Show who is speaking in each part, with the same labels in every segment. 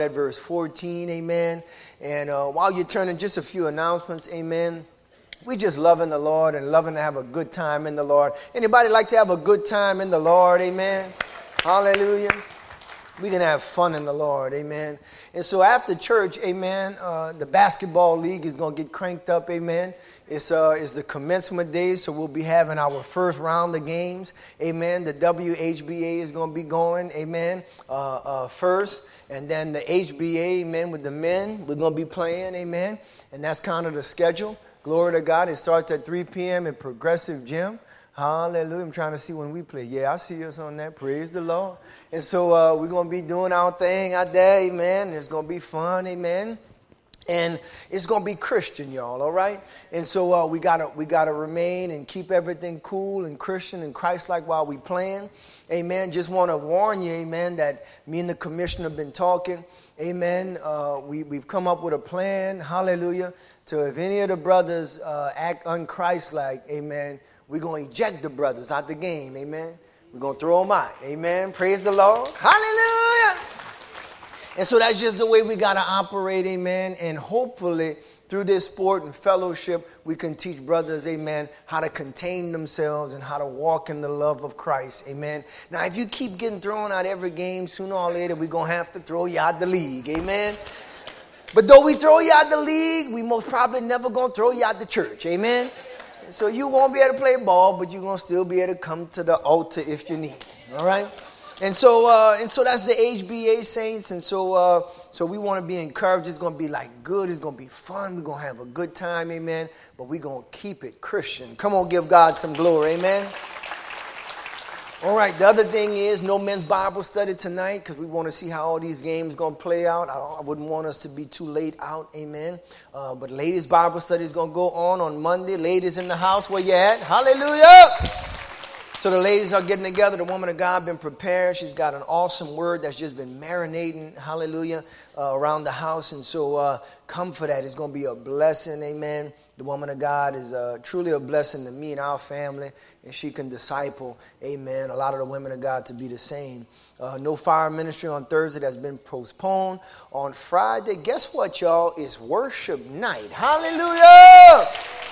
Speaker 1: At verse 14, amen. And while you're turning, just a few announcements, amen. We just loving the Lord and loving to have a good time in the Lord. Anybody like to have a good time in the Lord, amen? Hallelujah. We can have fun in the Lord, amen. And so after church, amen, the basketball league is going to get cranked up, amen. It's the commencement day, so we'll be having our first round of games, amen. The WHBA is going to be going, amen, first. And then the HBA, amen, with the men, we're going to be playing, amen. And that's kind of the schedule. Glory to God. It starts at 3 p.m. at Progressive Gym. Hallelujah. I'm trying to see when we play. Yeah, I see us on that. Praise the Lord. And so we're going to be doing our thing out there, amen. And it's going to be fun, amen. And it's going to be Christian, y'all, all right? And so we gotta remain and keep everything cool and Christian and Christ-like while we playing. Amen. Just want to warn you, amen, that me and the commissioner have been talking. Amen. We've come up with a plan, hallelujah, to if any of the brothers act un-Christ-like, amen, we're going to eject the brothers out the game, amen. We're going to throw them out, amen. Praise the Lord. Hallelujah. And so that's just the way we got to operate, amen. And hopefully through this sport and fellowship, we can teach brothers, amen, how to contain themselves and how to walk in the love of Christ, amen. Now, if you keep getting thrown out every game, sooner or later, we're going to have to throw you out the league, amen. But though we throw you out the league, we most probably never going to throw you out the church, amen. So you won't be able to play ball, but you're going to still be able to come to the altar if you need, all right. And so that's the HBA saints. And so we want to be encouraged. It's going to be like good. It's going to be fun. We're going to have a good time. Amen. But we're going to keep it Christian. Come on, give God some glory. Amen. All right. The other thing is no men's Bible study tonight because we want to see how all these games going to play out. I wouldn't want us to be too late out. Amen. But ladies' Bible study is going to go on Monday. Ladies in the house, where you at? Hallelujah. So the ladies are getting together. The woman of God been prepared. She's got an awesome word that's just been marinating, hallelujah, around the house. And so come for that. It's going to be a blessing, amen. The woman of God is truly a blessing to me and our family. And she can disciple, amen, a lot of the women of God to be the same. No fire ministry on Thursday. That's been postponed. On Friday, guess what, y'all? It's worship night. Hallelujah.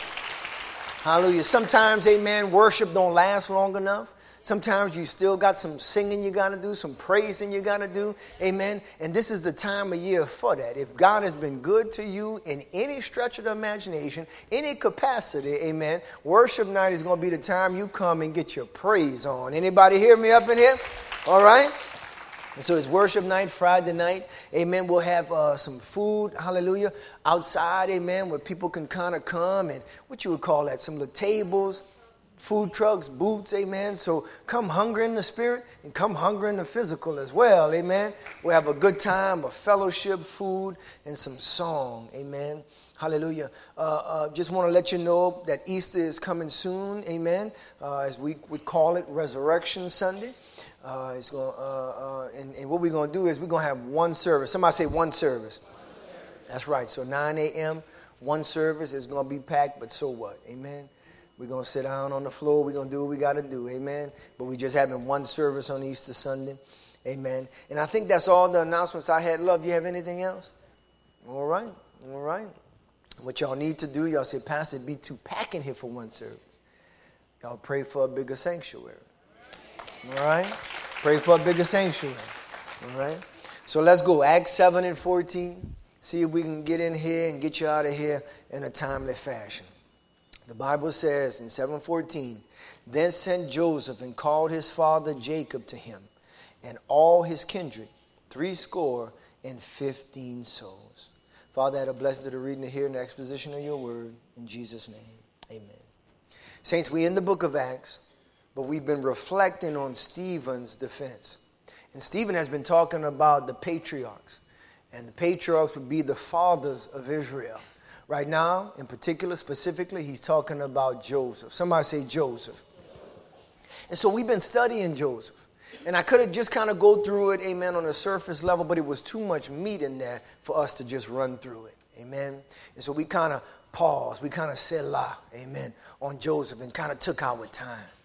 Speaker 1: Hallelujah. Sometimes, amen, worship don't last long enough. Sometimes you still got some singing you got to do, some praising you got to do. Amen. And this is the time of year for that. If God has been good to you in any stretch of the imagination, any capacity, amen, worship night is going to be the time you come and get your praise on. Anybody hear me up in here? All right. And so it's worship night, Friday night. Amen. We'll have some food, hallelujah, outside, amen, where people can kind of come and what you would call that, some little tables, food trucks, booths, amen. So come hungry in the spirit and come hungry in the physical as well, amen. We'll have a good time of fellowship, food, and some song, amen. Hallelujah. Just want to let you know that Easter is coming soon, amen, as we call it Resurrection Sunday. And what we're going to do is we're going to have one service. Somebody say one service. That's right. So 9 a.m., one service is going to be packed, but so what? Amen. We're going to sit down on the floor. We're going to do what we got to do. Amen. But we're just having one service on Easter Sunday. Amen. And I think that's all the announcements I had. Love, you have anything else? All right. All right. What y'all need to do, y'all say, Pastor, it'd be too packing here for one service. Y'all pray for a bigger sanctuary. All right. Pray for a bigger sanctuary. All right. So let's go. Acts 7 and 14. See if we can get in here and get you out of here in a timely fashion. The Bible says in 7:14, then sent Joseph and called his father Jacob to him and all his kindred, 70 souls. Father, add a blessing to the reading, the hearing, the exposition of your word. In Jesus' name, amen. Saints, we in the book of Acts, but we've been reflecting on Stephen's defense. And Stephen has been talking about the patriarchs. And the patriarchs would be the fathers of Israel. Right now, in particular, specifically, he's talking about Joseph. Somebody say Joseph. And so we've been studying Joseph. And I could have just kind of go through it, amen, on a surface level, but it was too much meat in there for us to just run through it. Amen. And so we kind of paused. We kind of said, amen, on Joseph and kind of took our time.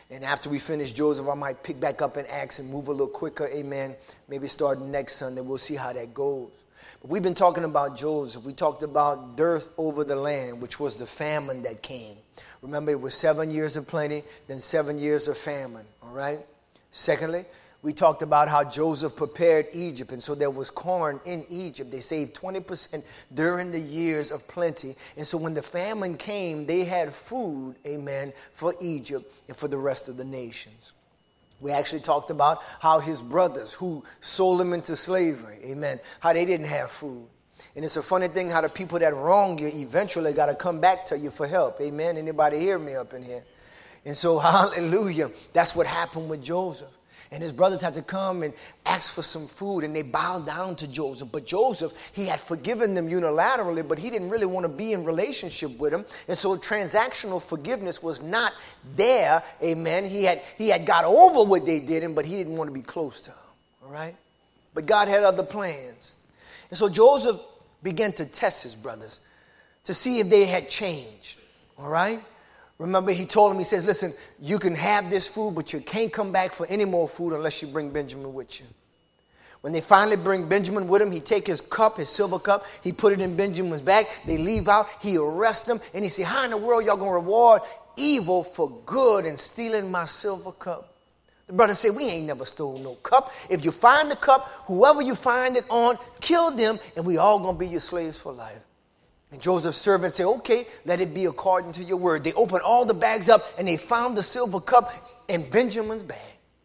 Speaker 1: And after we finish Joseph, I might pick back up in Acts and move a little quicker, amen. Maybe start next Sunday. We'll see how that goes. But we've been talking about Joseph. We talked about dearth over the land, which was the famine that came. Remember, it was 7 years of plenty, then 7 years of famine, all right? Secondly, we talked about how Joseph prepared Egypt, and so there was corn in Egypt. They saved 20% during the years of plenty. And so when the famine came, they had food, amen, for Egypt and for the rest of the nations. We actually talked about how his brothers who sold him into slavery, amen, how they didn't have food. And it's a funny thing how the people that wrong you eventually got to come back to you for help, amen. Anybody hear me up in here? And so, hallelujah, that's what happened with Joseph. And his brothers had to come and ask for some food, and they bowed down to Joseph. But Joseph, he had forgiven them unilaterally, but he didn't really want to be in relationship with them. And so transactional forgiveness was not there, amen. He had got over what they did, but he didn't want to be close to them, all right? But God had other plans. And so Joseph began to test his brothers to see if they had changed, all right? Remember, he told him, he says, listen, you can have this food, but you can't come back for any more food unless you bring Benjamin with you. When they finally bring Benjamin with him, he take his cup, his silver cup, he put it in Benjamin's bag. They leave out, he arrests them, and he said, how in the world y'all going to reward evil for good and stealing my silver cup? The brother said, we ain't never stole no cup. If you find the cup, whoever you find it on, kill them, and we all going to be your slaves for life. And Joseph's servants said, okay, let it be according to your word. They opened all the bags up and they found the silver cup in Benjamin's bag.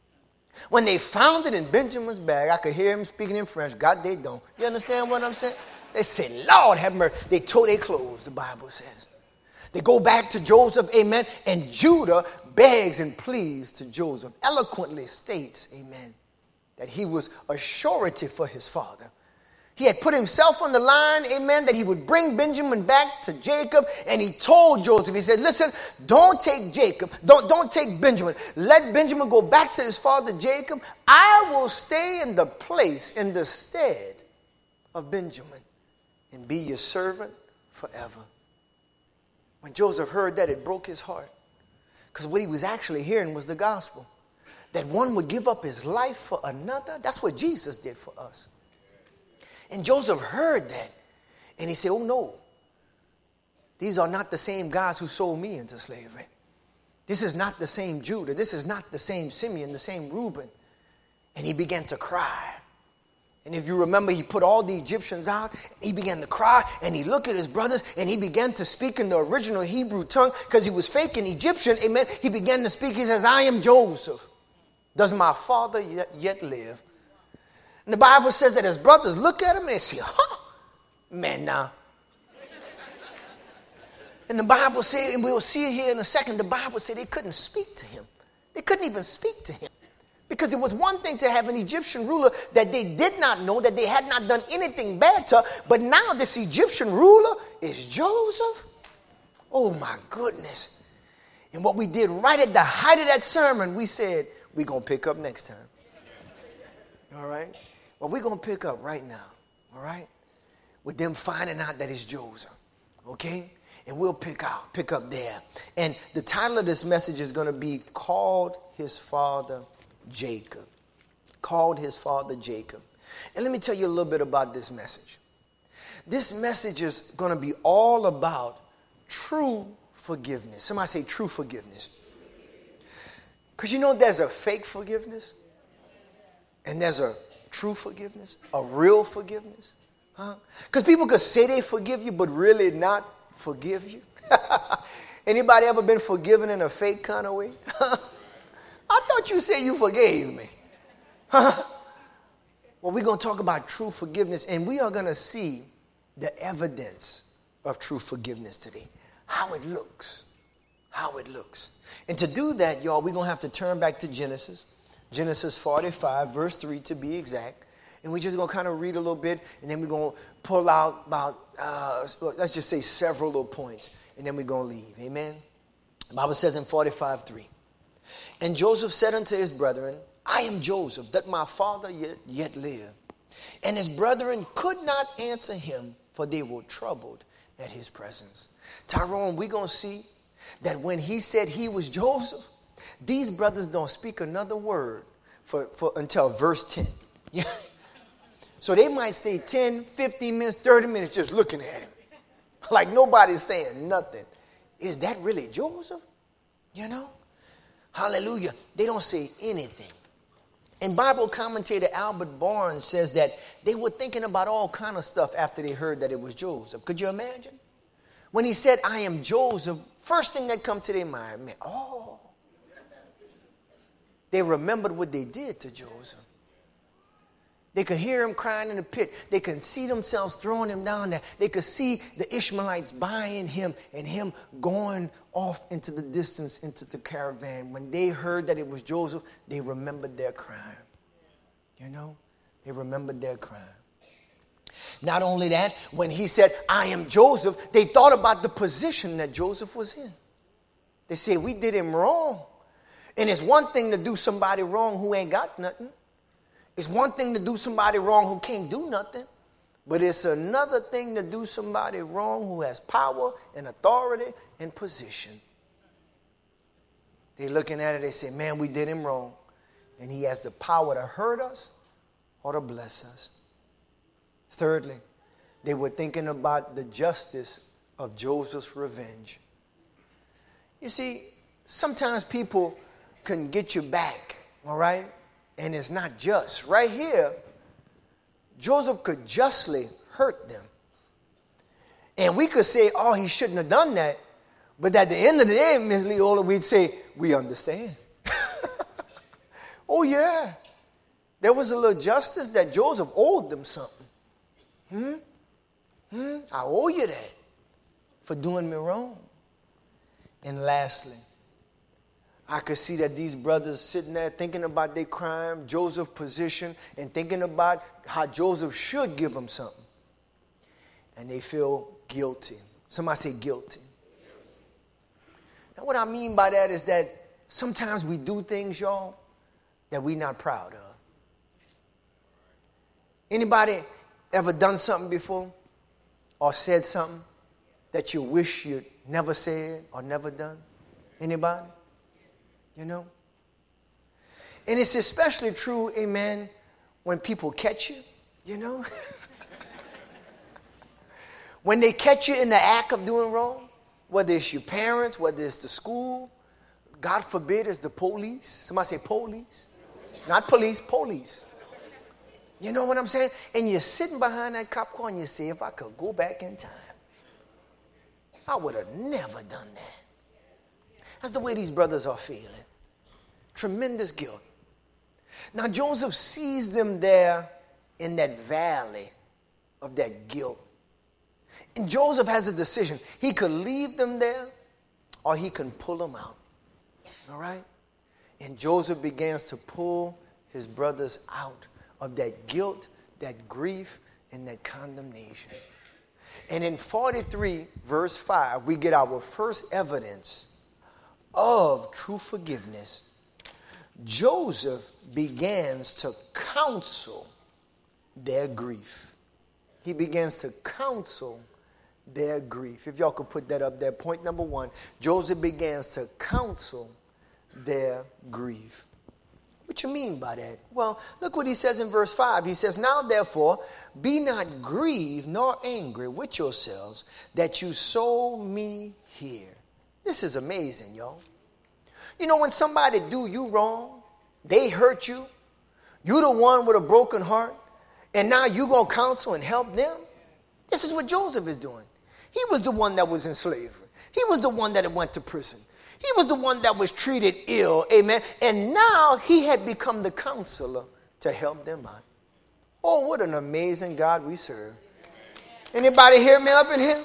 Speaker 1: When they found it in Benjamin's bag, I could hear him speaking in French. God, they don't. You understand what I'm saying? They said, Lord have mercy. They tore their clothes, the Bible says. They go back to Joseph, amen, and Judah begs and pleads to Joseph, eloquently states, amen, that he was a surety for his father. He had put himself on the line, amen, that he would bring Benjamin back to Jacob. And he told Joseph, he said, listen, don't take Jacob. Don't take Benjamin. Let Benjamin go back to his father Jacob. I will stay in the place, in the stead of Benjamin and be your servant forever. When Joseph heard that, it broke his heart. Because what he was actually hearing was the gospel. That one would give up his life for another. That's what Jesus did for us. And Joseph heard that, and he said, oh no, these are not the same guys who sold me into slavery. This is not the same Judah. This is not the same Simeon, the same Reuben. And he began to cry. And if you remember, he put all the Egyptians out. He began to cry, and he looked at his brothers, and he began to speak in the original Hebrew tongue because he was faking Egyptian. Amen. He began to speak. He says, I am Joseph. Does my father yet live? And the Bible says that his brothers look at him and they say, man, now. And the Bible says, and we'll see it here in a second, the Bible said they couldn't speak to him. They couldn't even speak to him. Because it was one thing to have an Egyptian ruler that they did not know, that they had not done anything bad to, but now this Egyptian ruler is Joseph. Oh my goodness. And what we did right at the height of that sermon, we said, we're going to pick up next time. All right? Well, we're going to pick up right now, all right, with them finding out that it's Joseph, okay? And we'll pick up there. And the title of this message is going to be Called His Father Jacob. Called His Father Jacob. And let me tell you a little bit about this message. This message is going to be all about true forgiveness. Somebody say true forgiveness. Because you know there's a fake forgiveness. And there's a true forgiveness, a real forgiveness. Because people could say they forgive you, but really not forgive you. Anybody ever been forgiven in a fake kind of way? I thought you said you forgave me. Well, we're going to talk about true forgiveness, and we are going to see the evidence of true forgiveness today. How it looks. How it looks. And to do that, y'all, we're going to have to turn back to Genesis 45, verse 3 to be exact. And we're just going to kind of read a little bit, and then we're going to pull out about, let's just say several little points, and then we're going to leave. Amen? The Bible says in 45:3, and Joseph said unto his brethren, I am Joseph, that my father yet live. And his brethren could not answer him, for they were troubled at his presence. Tyrone, we're going to see that when he said he was Joseph, These brothers don't speak another word for until verse 10. So they might stay 10, 15 minutes, 30 minutes just looking at him. Like nobody's saying nothing. Is that really Joseph? You know? Hallelujah. They don't say anything. And Bible commentator Albert Barnes says that they were thinking about all kind of stuff after they heard that it was Joseph. Could you imagine? When he said, I am Joseph, first thing that come to their mind, man, oh. They remembered what they did to Joseph. They could hear him crying in the pit. They could see themselves throwing him down there. They could see the Ishmaelites buying him and him going off into the distance, into the caravan. When they heard that it was Joseph, they remembered their crime. You know, they remembered their crime. Not only that, when he said, I am Joseph, they thought about the position that Joseph was in. They said, we did him wrong. And it's one thing to do somebody wrong who ain't got nothing. It's one thing to do somebody wrong who can't do nothing, but it's another thing to do somebody wrong who has power and authority and position. They're looking at it, they say, man, we did him wrong, and he has the power to hurt us or to bless us. Thirdly, they were thinking about the justice of Joseph's revenge. You see, sometimes people can get you back, all right? And it's not just. Right here, Joseph could justly hurt them. And we could say, oh, he shouldn't have done that. But at the end of the day, Ms. Leola, we'd say, we understand. Oh, yeah. There was a little justice that Joseph owed them something. I owe you that for doing me wrong. And lastly, I could see that these brothers sitting there thinking about their crime, Joseph's position, and thinking about how Joseph should give them something. And they feel guilty. Somebody say guilty. Now what I mean by that is that sometimes we do things, y'all, that we're not proud of. Anybody ever done something before or said something that you wish you'd never said or never done? Anybody? You know? And it's especially true, amen, when people catch you, you know? When they catch you in the act of doing wrong, whether it's your parents, whether it's the school, God forbid it's the police. Somebody say police. Not police, police. You know what I'm saying? And you're sitting behind that cop car and you say, if I could go back in time, I would have never done that. That's the way these brothers are feeling. Tremendous guilt. Now Joseph sees them there in that valley of that guilt. And Joseph has a decision. He could leave them there or he can pull them out. All right? And Joseph begins to pull his brothers out of that guilt, that grief, and that condemnation. And in 43 verse 5, we get our first evidence of true forgiveness. Joseph begins to counsel their grief. He begins to counsel their grief. If y'all could put that up there. Point number 1, Joseph begins to counsel their grief. What you mean by that? Well, look what he says in verse 5. He says, now therefore, be not grieved nor angry with yourselves that you sold me here. This is amazing, y'all. You know, when somebody do you wrong, they hurt you, you're the one with a broken heart, and now you're going to counsel and help them? This is what Joseph is doing. He was the one that was in slavery. He was the one that went to prison. He was the one that was treated ill, amen. And now he had become the counselor to help them out. Oh, what an amazing God we serve. Anybody hear me up in here?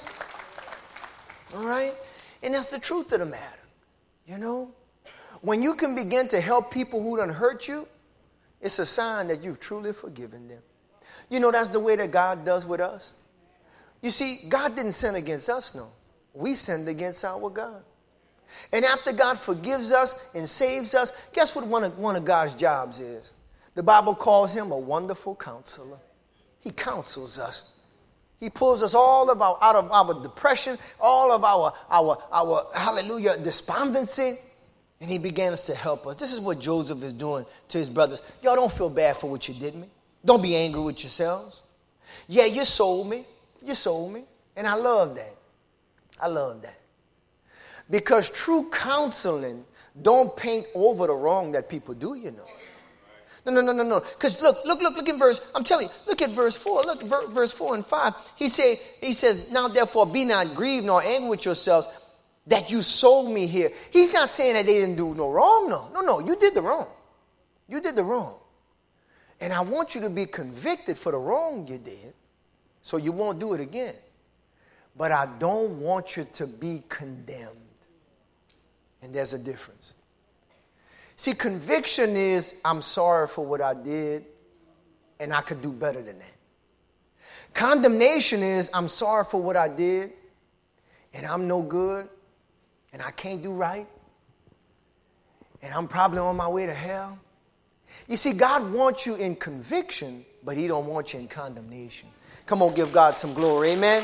Speaker 1: All right? And that's the truth of the matter, you know. When you can begin to help people who done hurt you, it's a sign that you've truly forgiven them. You know, that's the way that God does with us. You see, God didn't sin against us, no. We sinned against our God. And after God forgives us and saves us, guess what one of God's jobs is? The Bible calls him a wonderful counselor. He counsels us. He pulls us all out of our depression, all of our hallelujah, despondency. And he begins to help us. This is what Joseph is doing to his brothers. Y'all don't feel bad for what you did me. Don't be angry with yourselves. Yeah, you sold me. You sold me. And I love that. I love that. Because true counseling don't paint over the wrong that people do, you know. No. Because look in verse, I'm telling you, look at verse 4. Look, verse 4 and 5. He says, now therefore be not grieved nor angry with yourselves that you sold me here. He's not saying that they didn't do no wrong. No, you did the wrong. You did the wrong. And I want you to be convicted for the wrong you did so you won't do it again. But I don't want you to be condemned. And there's a difference. See, conviction is, I'm sorry for what I did, and I could do better than that. Condemnation is, I'm sorry for what I did, and I'm no good, and I can't do right, and I'm probably on my way to hell. You see, God wants you in conviction, but he don't want you in condemnation. Come on, give God some glory. Amen.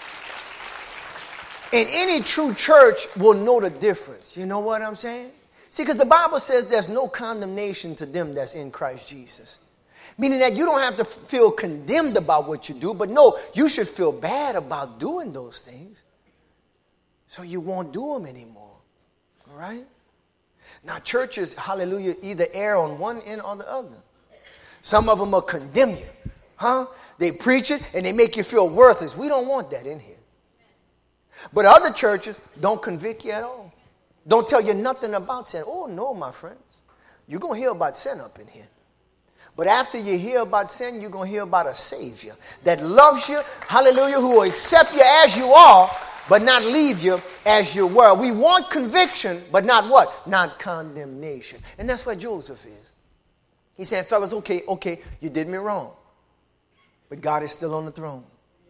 Speaker 1: And any true church will know the difference. You know what I'm saying? See, because the Bible says there's no condemnation to them that's in Christ Jesus. Meaning that you don't have to feel condemned about what you do, but no, you should feel bad about doing those things. So you won't do them anymore. All right? Now, churches, hallelujah, either err on one end or the other. Some of them will condemn you. Huh? They preach it and they make you feel worthless. We don't want that in here. But other churches don't convict you at all. Don't tell you nothing about sin. Oh, no, my friends. You're going to hear about sin up in here. But after you hear about sin, you're going to hear about a Savior that loves you, hallelujah, who will accept you as you are, but not leave you as you were. We want conviction, but not what? Not condemnation. And that's what Joseph is. He said, fellas, okay, you did me wrong. But God is still on the throne.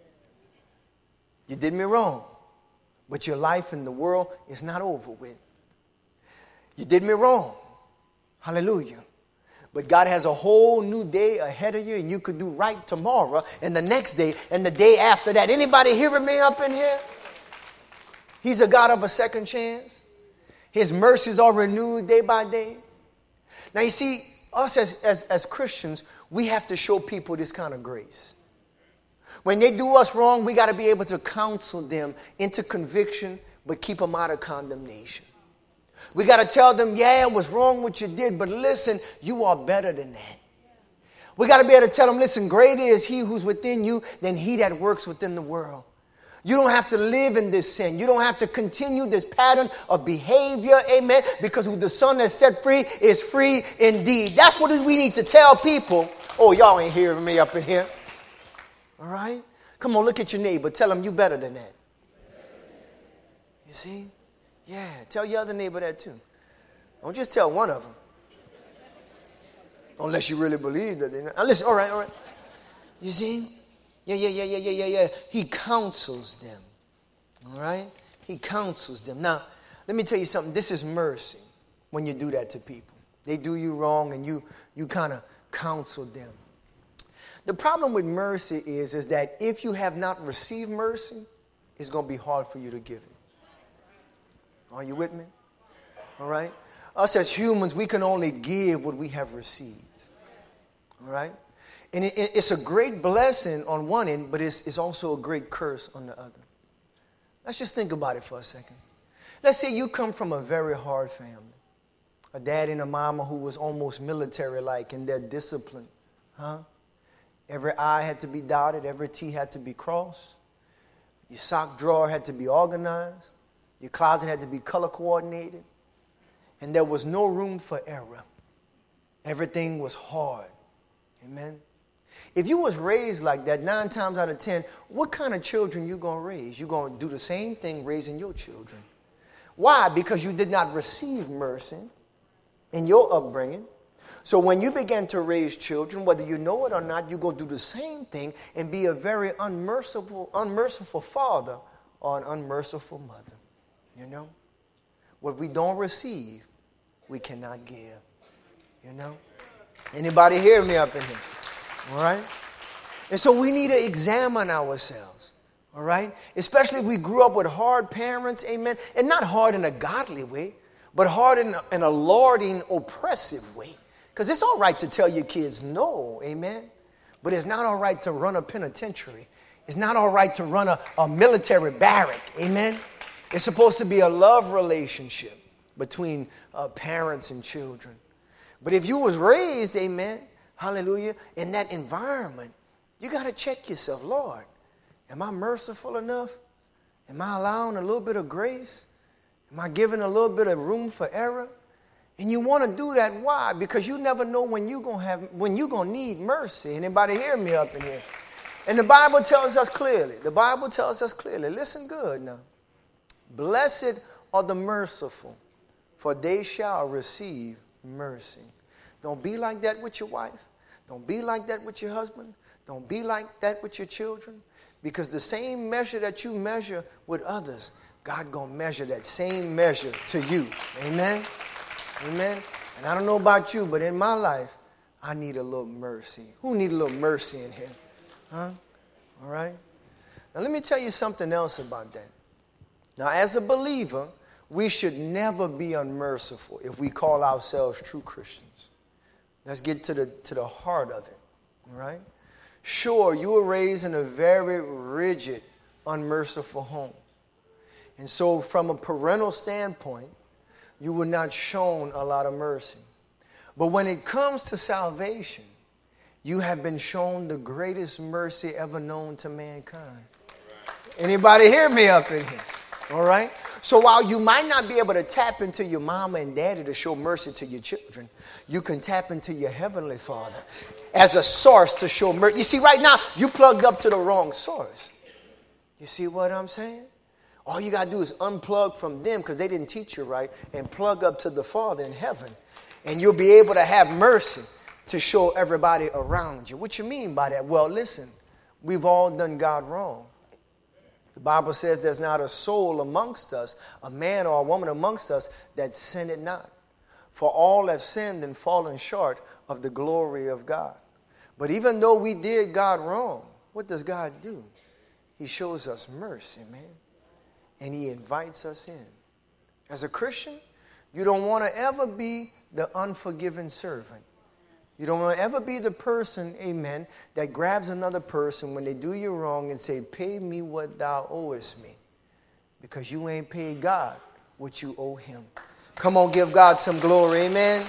Speaker 1: You did me wrong. But your life in the world is not over with. You did me wrong. Hallelujah. But God has a whole new day ahead of you, and you could do right tomorrow and the next day and the day after that. Anybody hearing me up in here? He's a God of a second chance. His mercies are renewed day by day. Now, you see, us as Christians, we have to show people this kind of grace. When they do us wrong, we got to be able to counsel them into conviction, but keep them out of condemnation. We got to tell them, yeah, it was wrong what you did, but listen, you are better than that. We got to be able to tell them, listen, greater is he who's within you than he that works within the world. You don't have to live in this sin. You don't have to continue this pattern of behavior, amen, because who the Son has set free is free indeed. That's what we need to tell people. Oh, y'all ain't hearing me up in here. All right? Come on, look at your neighbor. Tell them you better than that. You see? Yeah, tell your other neighbor that too. Don't just tell one of them. Unless you really believe that. Listen, all right. You see? Yeah. He counsels them. All right? He counsels them. Now, let me tell you something. This is mercy when you do that to people. They do you wrong and you kind of counsel them. The problem with mercy is that if you have not received mercy, it's going to be hard for you to give it. Are you with me? All right? Us as humans, we can only give what we have received. All right? And it's a great blessing on one end, but it's also a great curse on the other. Let's just think about it for a second. Let's say you come from a very hard family. A dad and a mama who was almost military-like in their discipline. Huh? Every I had to be dotted. Every T had to be crossed. Your sock drawer had to be organized. Your closet had to be color coordinated. And there was no room for error. Everything was hard. Amen. If you was raised like that, 9 times out of 10, what kind of children you going to raise? You're going to do the same thing raising your children. Why? Because you did not receive mercy in your upbringing. So when you begin to raise children, whether you know it or not, you go do the same thing and be a very unmerciful father or an unmerciful mother. You know? What we don't receive, we cannot give. You know? Anybody hear me up in here? All right? And so we need to examine ourselves. All right? Especially if we grew up with hard parents, amen. And not hard in a godly way. but hard in a lording, oppressive way. Because it's all right to tell your kids no, amen? But it's not all right to run a penitentiary. It's not all right to run a military barrack, amen? It's supposed to be a love relationship between parents and children. But if you was raised, amen, hallelujah, in that environment, you got to check yourself. Lord, am I merciful enough? Am I allowing a little bit of grace? Am I giving a little bit of room for error? And you want to do that. Why? Because you never know when you're going to need mercy. Anybody hear me up in here? And the Bible tells us clearly. Listen good now. Blessed are the merciful, for they shall receive mercy. Don't be like that with your wife. Don't be like that with your husband. Don't be like that with your children. Because the same measure that you measure with others, God going to measure that same measure to you. Amen? Amen? And I don't know about you, but in my life, I need a little mercy. Who need a little mercy in here? Huh? All right? Now, let me tell you something else about that. Now, as a believer, we should never be unmerciful if we call ourselves true Christians. Let's get to the heart of it. All right? Sure, you were raised in a very rigid, unmerciful home. And so from a parental standpoint, you were not shown a lot of mercy. But when it comes to salvation, you have been shown the greatest mercy ever known to mankind. Anybody hear me up in here? All right? So while you might not be able to tap into your mama and daddy to show mercy to your children, you can tap into your heavenly Father as a source to show mercy. You see, right now, you plugged up to the wrong source. You see what I'm saying? All you got to do is unplug from them because they didn't teach you right and plug up to the Father in heaven. And you'll be able to have mercy to show everybody around you. What you mean by that? Well, listen, we've all done God wrong. The Bible says there's not a soul amongst us, a man or a woman amongst us, that sinneth not. For all have sinned and fallen short of the glory of God. But even though we did God wrong, what does God do? He shows us mercy, man. And he invites us in. As a Christian, you don't want to ever be the unforgiven servant. You don't want to ever be the person, amen, that grabs another person when they do you wrong and say, pay me what thou owest me. Because you ain't paid God what you owe him. Come on, give God some glory, amen.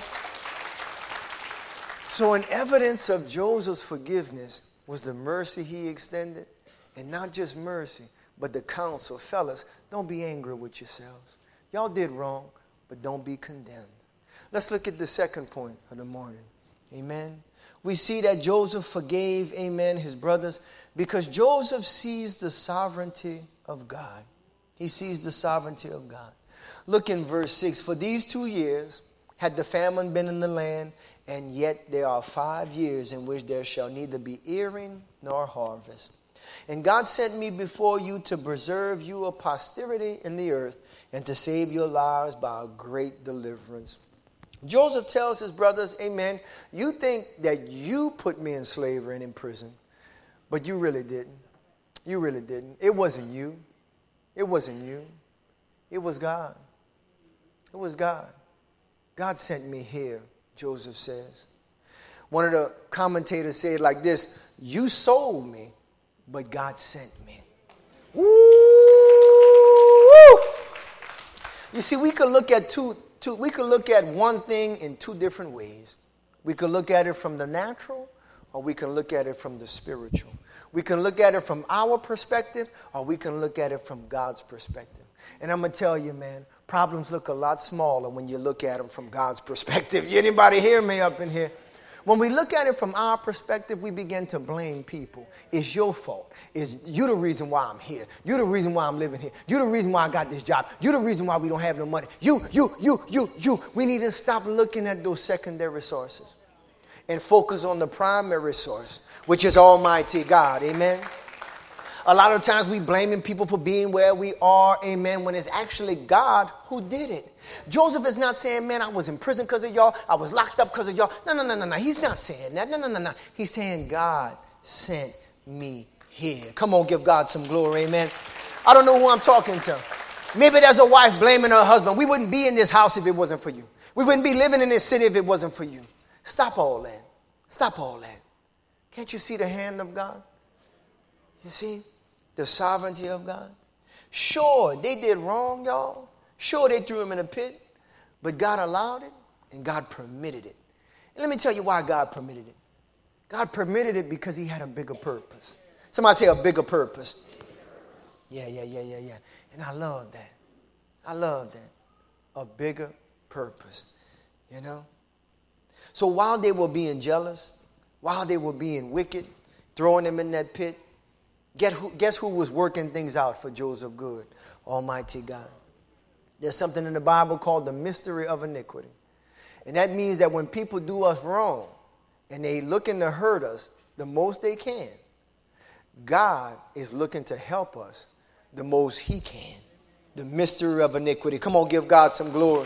Speaker 1: So an evidence of Joseph's forgiveness was the mercy he extended. And not just mercy, but the counsel. Fellas, don't be angry with yourselves. Y'all did wrong, but don't be condemned. Let's look at the second point of the morning. Amen. We see that Joseph forgave, amen, his brothers because Joseph sees the sovereignty of God. He sees the sovereignty of God. Look in verse 6. For these 2 years had the famine been in the land, and yet there are 5 years in which there shall neither be earing nor harvest. And God sent me before you to preserve you a posterity in the earth and to save your lives by a great deliverance. Joseph tells his brothers, amen, you think that you put me in slavery and in prison, but you really didn't. You really didn't. It wasn't you. It wasn't you. It was God. It was God. God sent me here, Joseph says. One of the commentators said like this, you sold me, but God sent me. Woo! You see, we could look at we could look at one thing in two different ways. We could look at it from the natural, or we can look at it from the spiritual. We can look at it from our perspective, or we can look at it from God's perspective. And I'm going to tell you, man, problems look a lot smaller when you look at them from God's perspective. Anybody hear me up in here? When we look at it from our perspective, we begin to blame people. It's your fault. It's you the reason why I'm here. You're the reason why I'm living here. You're the reason why I got this job. You're the reason why we don't have no money. You. We need to stop looking at those secondary sources and focus on the primary source, which is Almighty God. Amen. A lot of times we blaming people for being where we are, amen, when it's actually God who did it. Joseph is not saying, man, I was in prison because of y'all. I was locked up because of y'all. No. He's not saying that. No. He's saying God sent me here. Come on, give God some glory, amen. I don't know who I'm talking to. Maybe there's a wife blaming her husband. We wouldn't be in this house if it wasn't for you. We wouldn't be living in this city if it wasn't for you. Stop all that. Stop all that. Can't you see the hand of God? You see the sovereignty of God? Sure, they did wrong, y'all. Sure, they threw him in a pit. But God allowed it and God permitted it. And let me tell you why God permitted it. God permitted it because he had a bigger purpose. Somebody say a bigger purpose. Yeah. And I love that. I love that. A bigger purpose. You know? So while they were being jealous, while they were being wicked, throwing him in that pit, guess who was working things out for Joseph good? Almighty God. There's something in the Bible called the mystery of iniquity. And that means that when people do us wrong and they looking to hurt us the most they can, God is looking to help us the most he can. The mystery of iniquity. Come on, give God some glory.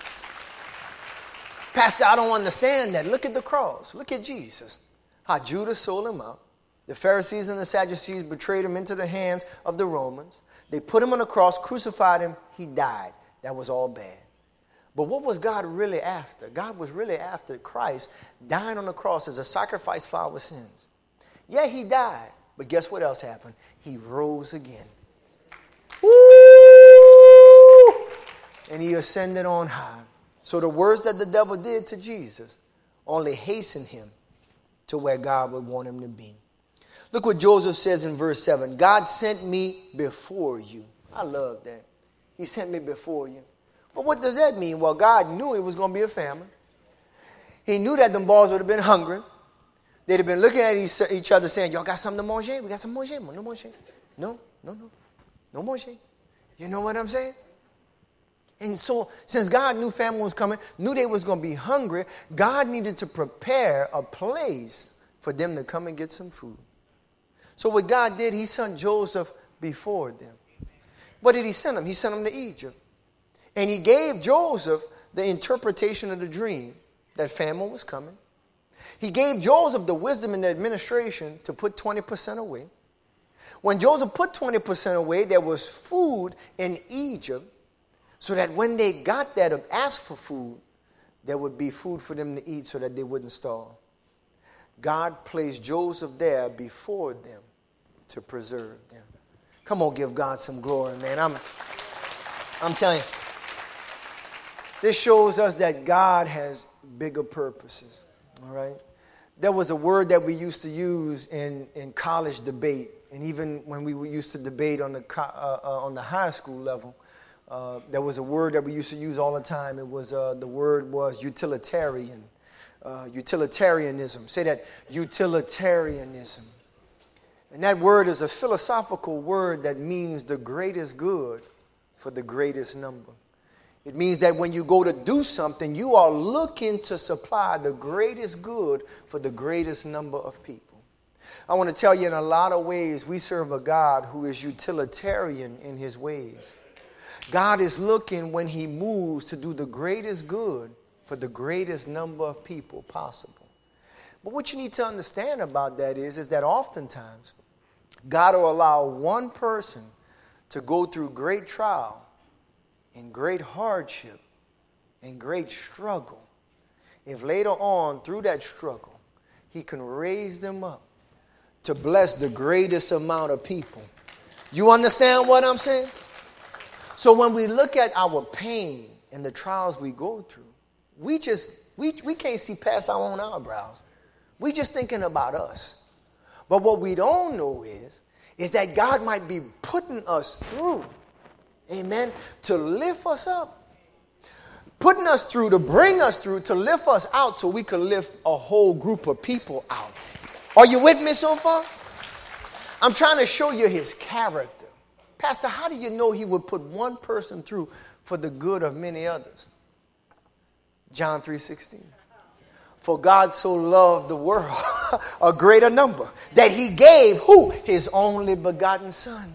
Speaker 1: Pastor, I don't understand that. Look at the cross. Look at Jesus. How Judas sold him out. The Pharisees and the Sadducees betrayed him into the hands of the Romans. They put him on the cross, crucified him. He died. That was all bad. But what was God really after? God was really after Christ dying on the cross as a sacrifice for our sins. Yeah, he died. But guess what else happened? He rose again. Woo! And he ascended on high. So the words that the devil did to Jesus only hastened him to where God would want him to be. Look what Joseph says in verse 7. God sent me before you. I love that. He sent me before you. But what does that mean? Well, God knew it was going to be a famine. He knew that them boys would have been hungry. They'd have been looking at each other saying, y'all got something to manger? We got some manger? No manger. No manger. You know what I'm saying? And so, since God knew famine was coming, knew they was going to be hungry, God needed to prepare a place for them to come and get some food. So what God did, he sent Joseph before them. What did he send him? He sent him to Egypt. And he gave Joseph the interpretation of the dream that famine was coming. He gave Joseph the wisdom and the administration to put 20% away. When Joseph put 20% away, there was food in Egypt, so that when they got there to ask for food, there would be food for them to eat so that they wouldn't starve. God placed Joseph there before them to preserve them. Come on, give God some glory, man. I'm telling you, this shows us that God has bigger purposes, all right? There was a word that we used to use in college debate, and even when we used to debate on the high school level, there was a word that we used to use all the time. It was the word was utilitarian, utilitarianism. Say that, utilitarianism. And that word is a philosophical word that means the greatest good for the greatest number. It means that when you go to do something, you are looking to supply the greatest good for the greatest number of people. I want to tell you, in a lot of ways, we serve a God who is utilitarian in his ways. God is looking when he moves to do the greatest good for the greatest number of people possible. But what you need to understand about that is that oftentimes God will allow one person to go through great trial and great hardship and great struggle, if later on through that struggle he can raise them up to bless the greatest amount of people. You understand what I'm saying? So when we look at our pain and the trials we go through, we can't see past our own eyebrows. We just thinking about us. But what we don't know is that God might be putting us through, amen, to lift us up. Putting us through, to bring us through, to lift us out so we can lift a whole group of people out. Are you with me so far? I'm trying to show you his character. Pastor, how do you know he would put one person through for the good of many others? John 3:16. For God so loved the world, a greater number, that he gave who? His only begotten son.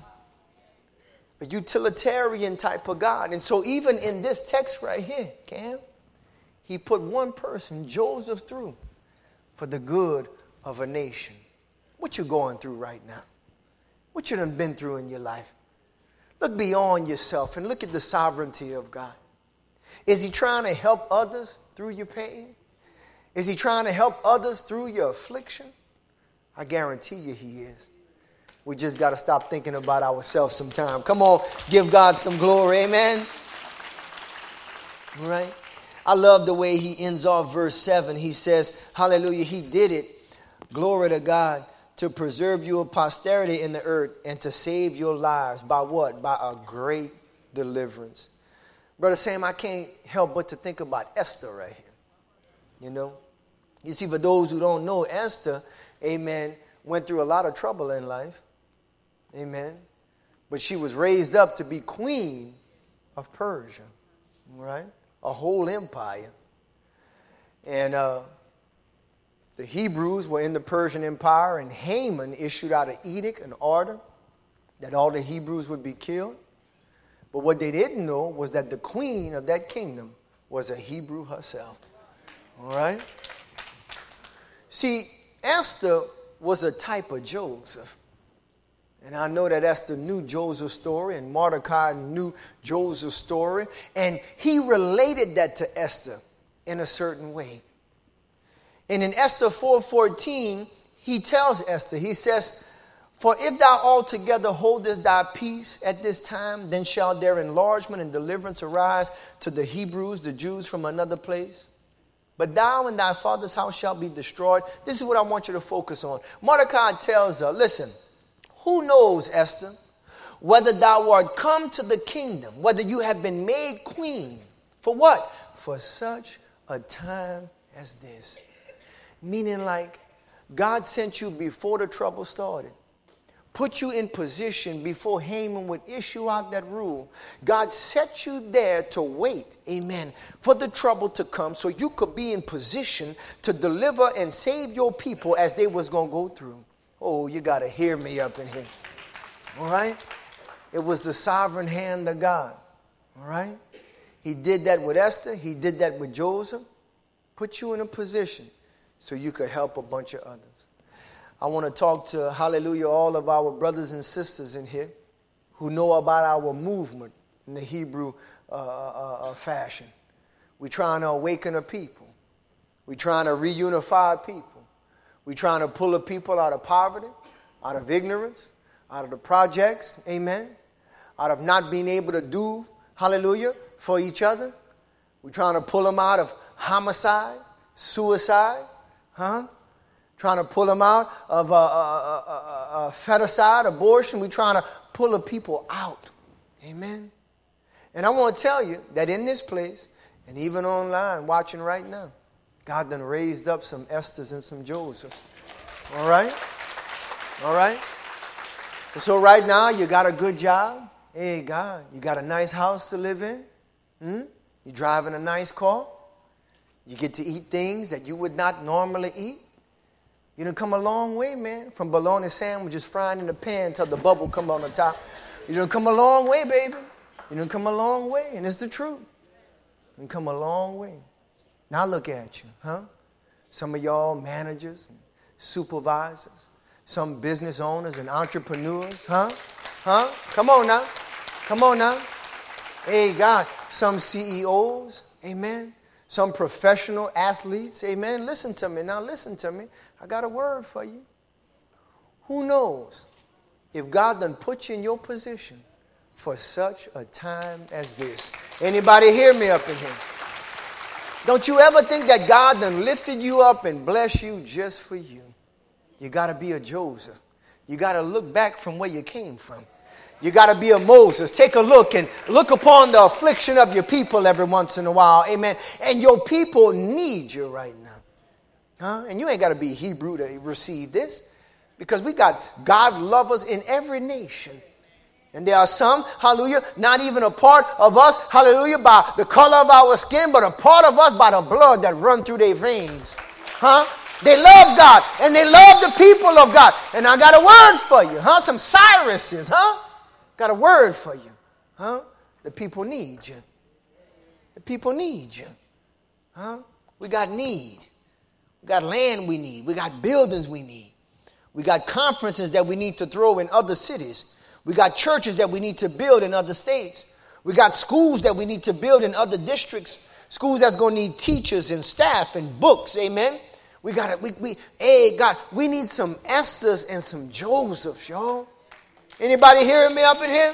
Speaker 1: A utilitarian type of God. And so even in this text right here, Cam, he put one person, Joseph, through for the good of a nation. What you going through right now? What you done been through in your life? Look beyond yourself and look at the sovereignty of God. Is he trying to help others through your pain? Is he trying to help others through your affliction? I guarantee you he is. We just got to stop thinking about ourselves sometime. Come on, give God some glory. Amen. All right. I love the way he ends off verse 7. He says, hallelujah, he did it. Glory to God, to preserve your posterity in the earth and to save your lives. By what? By a great deliverance. Brother Sam, I can't help but to think about Esther right here. You know? You see, for those who don't know, Esther, amen, went through a lot of trouble in life. Amen. But she was raised up to be queen of Persia. Right? A whole empire. And the Hebrews were in the Persian Empire, and Haman issued out an edict, an order, that all the Hebrews would be killed. But what they didn't know was that the queen of that kingdom was a Hebrew herself. All right? See, Esther was a type of Joseph. And I know that Esther knew Joseph's story, and Mordecai knew Joseph's story. And he related that to Esther in a certain way. And in Esther 4:14, he tells Esther, he says, for if thou altogether holdest thy peace at this time, then shall their enlargement and deliverance arise to the Hebrews, the Jews from another place. But thou and thy father's house shall be destroyed. This is what I want you to focus on. Mordecai tells her, listen, who knows, Esther, whether thou art come to the kingdom, whether you have been made queen. For what? For such a time as this. Meaning like God sent you before the trouble started. Put you in position before Haman would issue out that rule. God set you there to wait, amen, for the trouble to come so you could be in position to deliver and save your people as they was going to go through. Oh, you got to hear me up in here. All right? It was the sovereign hand of God. All right? He did that with Esther. He did that with Joseph. Put you in a position so you could help a bunch of others. I want to talk to, hallelujah, all of our brothers and sisters in here who know about our movement in the Hebrew fashion. We're trying to awaken a people. We're trying to reunify people. We're trying to pull the people out of poverty, out of ignorance, out of the projects, amen, out of not being able to do, hallelujah, for each other. We're trying to pull them out of homicide, suicide, trying to pull them out of feticide, abortion. We're trying to pull the people out, amen. And I want to tell you that in this place, and even online, watching right now, God done raised up some Esthers and some Josephs. All right? All right? And so right now, you got a good job. Hey, God, you got a nice house to live in. You're driving a nice car. You get to eat things that you would not normally eat. You done come a long way, man. From bologna sandwiches frying in the pan till the bubble come on the top. You done come a long way, baby. You done come a long way, and it's the truth. You done come a long way. Now look at you, Some of y'all managers and supervisors, some business owners and entrepreneurs, Come on now. Come on now. Hey, God, some CEOs, amen. Some professional athletes, amen. Listen to me. Now listen to me. I got a word for you. Who knows if God done put you in your position for such a time as this? Anybody hear me up in here? Don't you ever think that God done lifted you up and blessed you just for you? You got to be a Joseph. You got to look back from where you came from. You got to be a Moses. Take a look and look upon the affliction of your people every once in a while. Amen. And your people need you right now. And you ain't got to be Hebrew to receive this, because we got God lovers in every nation. And there are some, hallelujah, not even a part of us, hallelujah, by the color of our skin, but a part of us by the blood that run through their veins. They love God, and they love the people of God. And I got a word for you, Some Cyruses, Got a word for you, The people need you. The people need you, We got need. We got land we need. We got buildings we need. We got conferences that we need to throw in other cities. We got churches that we need to build in other states. We got schools that we need to build in other districts. Schools that's going to need teachers and staff and books. Amen. Hey, God, we need some Esthers and some Josephs, y'all. Anybody hearing me up in here?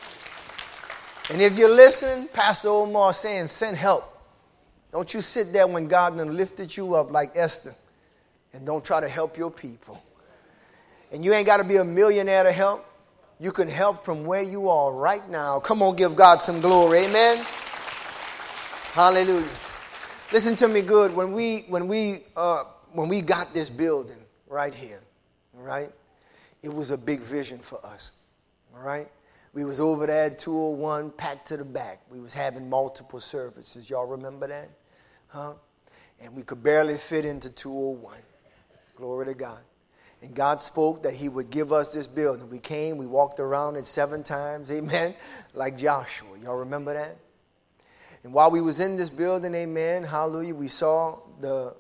Speaker 1: And if you're listening, Pastor Omar saying, send help. Don't you sit there when God done lifted you up like Esther and don't try to help your people. And you ain't got to be a millionaire to help. You can help from where you are right now. Come on, give God some glory. Amen. Hallelujah. Listen to me good. When we got this building right here, all right, it was a big vision for us. All right. We was over there at 201, packed to the back. We was having multiple services. Y'all remember that? Huh? And we could barely fit into 201. Glory to God. And God spoke that he would give us this building. We came, we walked around it 7 times, amen, like Joshua. Y'all remember that? And while we was in this building, amen, hallelujah, we saw the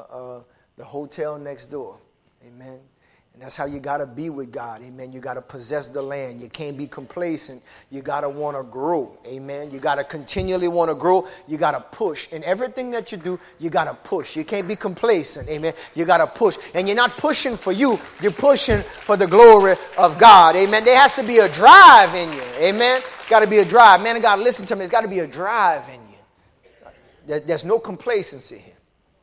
Speaker 1: hotel next door, amen. And that's how you got to be with God, amen. You got to possess the land. You can't be complacent. You got to want to grow, amen. You got to continually want to grow. You got to push. In everything that you do, you got to push. You can't be complacent, amen. You got to push. And you're not pushing for you. You're pushing for the glory of God, amen. There has to be a drive in you, amen. Got to be a drive. Man of God, listen to me. There's got to be a drive in you. There's no complacency here.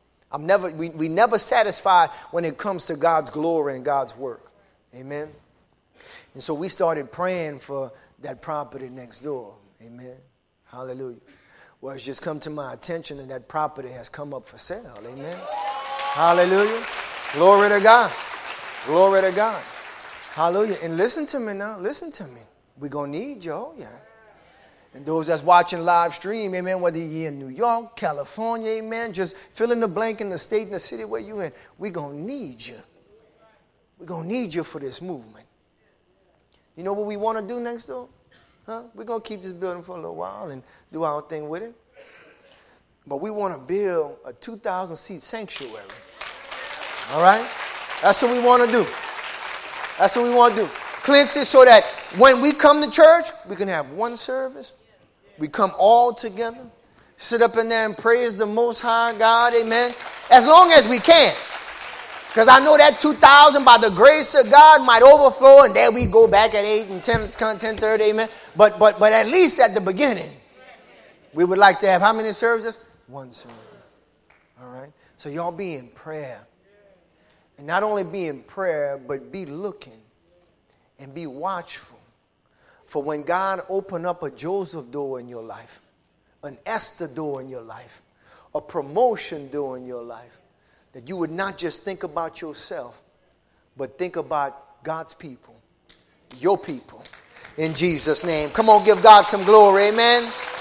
Speaker 1: We never satisfied when it comes to God's glory and God's work. Amen. And so we started praying for that property next door. Amen. Hallelujah. Well, it's just come to my attention that that property has come up for sale. Amen. Hallelujah. Glory to God. Glory to God. Hallelujah. And listen to me now. Listen to me. We're going to need you. Oh, yeah. And those that's watching live stream, amen, whether you're in New York, California, amen, just fill in the blank in the state and the city where you're in. We're going to need you. We're going to need you for this movement. You know what we want to do next door? Huh? We're going to keep this building for a little while and do our thing with it. But we want to build a 2,000-seat sanctuary. All right? That's what we want to do. That's what we want to do. Cleanse it so that when we come to church, we can have one service. We come all together, sit up in there and praise the Most High God, amen, as long as we can. Because I know that 2,000 by the grace of God might overflow, and there we go back at 8 and 10:30, amen. But at least at the beginning, we would like to have how many services? One service. All right? So y'all be in prayer. And not only be in prayer, but be looking and be watchful. For when God opened up a Joseph door in your life, an Esther door in your life, a promotion door in your life, that you would not just think about yourself, but think about God's people, your people, in Jesus' name. Come on, give God some glory, amen.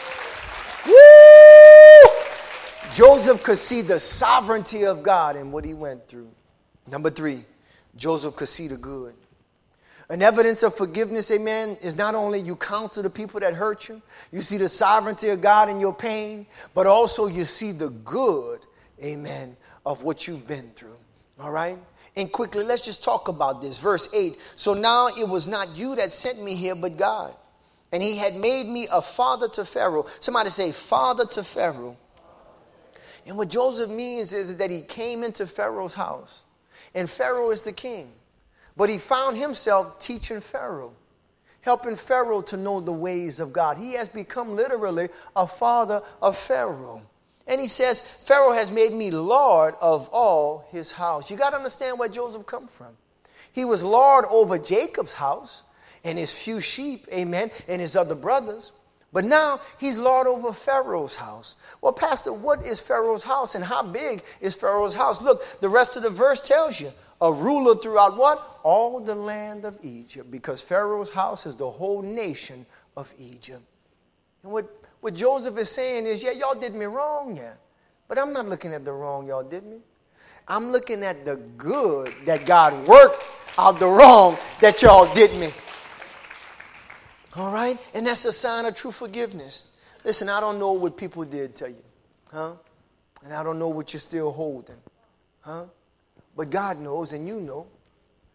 Speaker 1: Woo! Joseph could see the sovereignty of God in what he went through. Number 3, Joseph could see the good. An evidence of forgiveness, amen, is not only you counsel the people that hurt you, you see the sovereignty of God in your pain, but also you see the good, amen, of what you've been through. All right? And quickly, let's just talk about this. Verse 8. So now it was not you that sent me here, but God. And he had made me a father to Pharaoh. Somebody say, father to Pharaoh. And what Joseph means is that he came into Pharaoh's house. And Pharaoh is the king. But he found himself teaching Pharaoh, helping Pharaoh to know the ways of God. He has become literally a father of Pharaoh. And he says, Pharaoh has made me Lord of all his house. You got to understand where Joseph come from. He was Lord over Jacob's house and his few sheep, amen, and his other brothers. But now he's Lord over Pharaoh's house. Well, Pastor, what is Pharaoh's house and how big is Pharaoh's house? Look, the rest of the verse tells you. A ruler throughout what? All the land of Egypt. Because Pharaoh's house is the whole nation of Egypt. And what Joseph is saying is, yeah, y'all did me wrong, yeah. But I'm not looking at the wrong y'all did me. I'm looking at the good that God worked out the wrong that y'all did me. All right? And that's a sign of true forgiveness. Listen, I don't know what people did to you. Huh? And I don't know what you're still holding. Huh? But God knows and you know.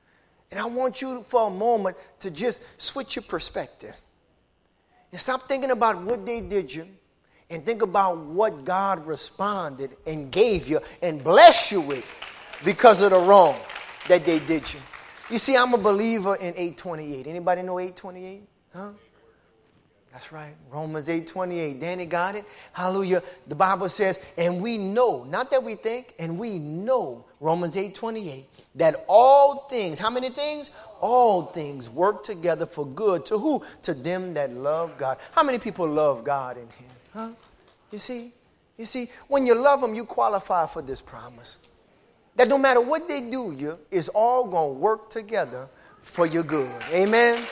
Speaker 1: And I want you for a moment to just switch your perspective. And stop thinking about what they did you and think about what God responded and gave you and blessed you with because of the wrong that they did you. You see, I'm a believer in 8:28. Anybody know 8:28? Huh? That's right. Romans 8:28. Danny got it. Hallelujah. The Bible says, and we know, not that we think, and we know, Romans 8:28, that all things, how many things? All things work together for good. To who? To them that love God. How many people love God in here? Huh? You see, when you love them, you qualify for this promise. That no matter what they do, it's all going to work together for your good. Amen?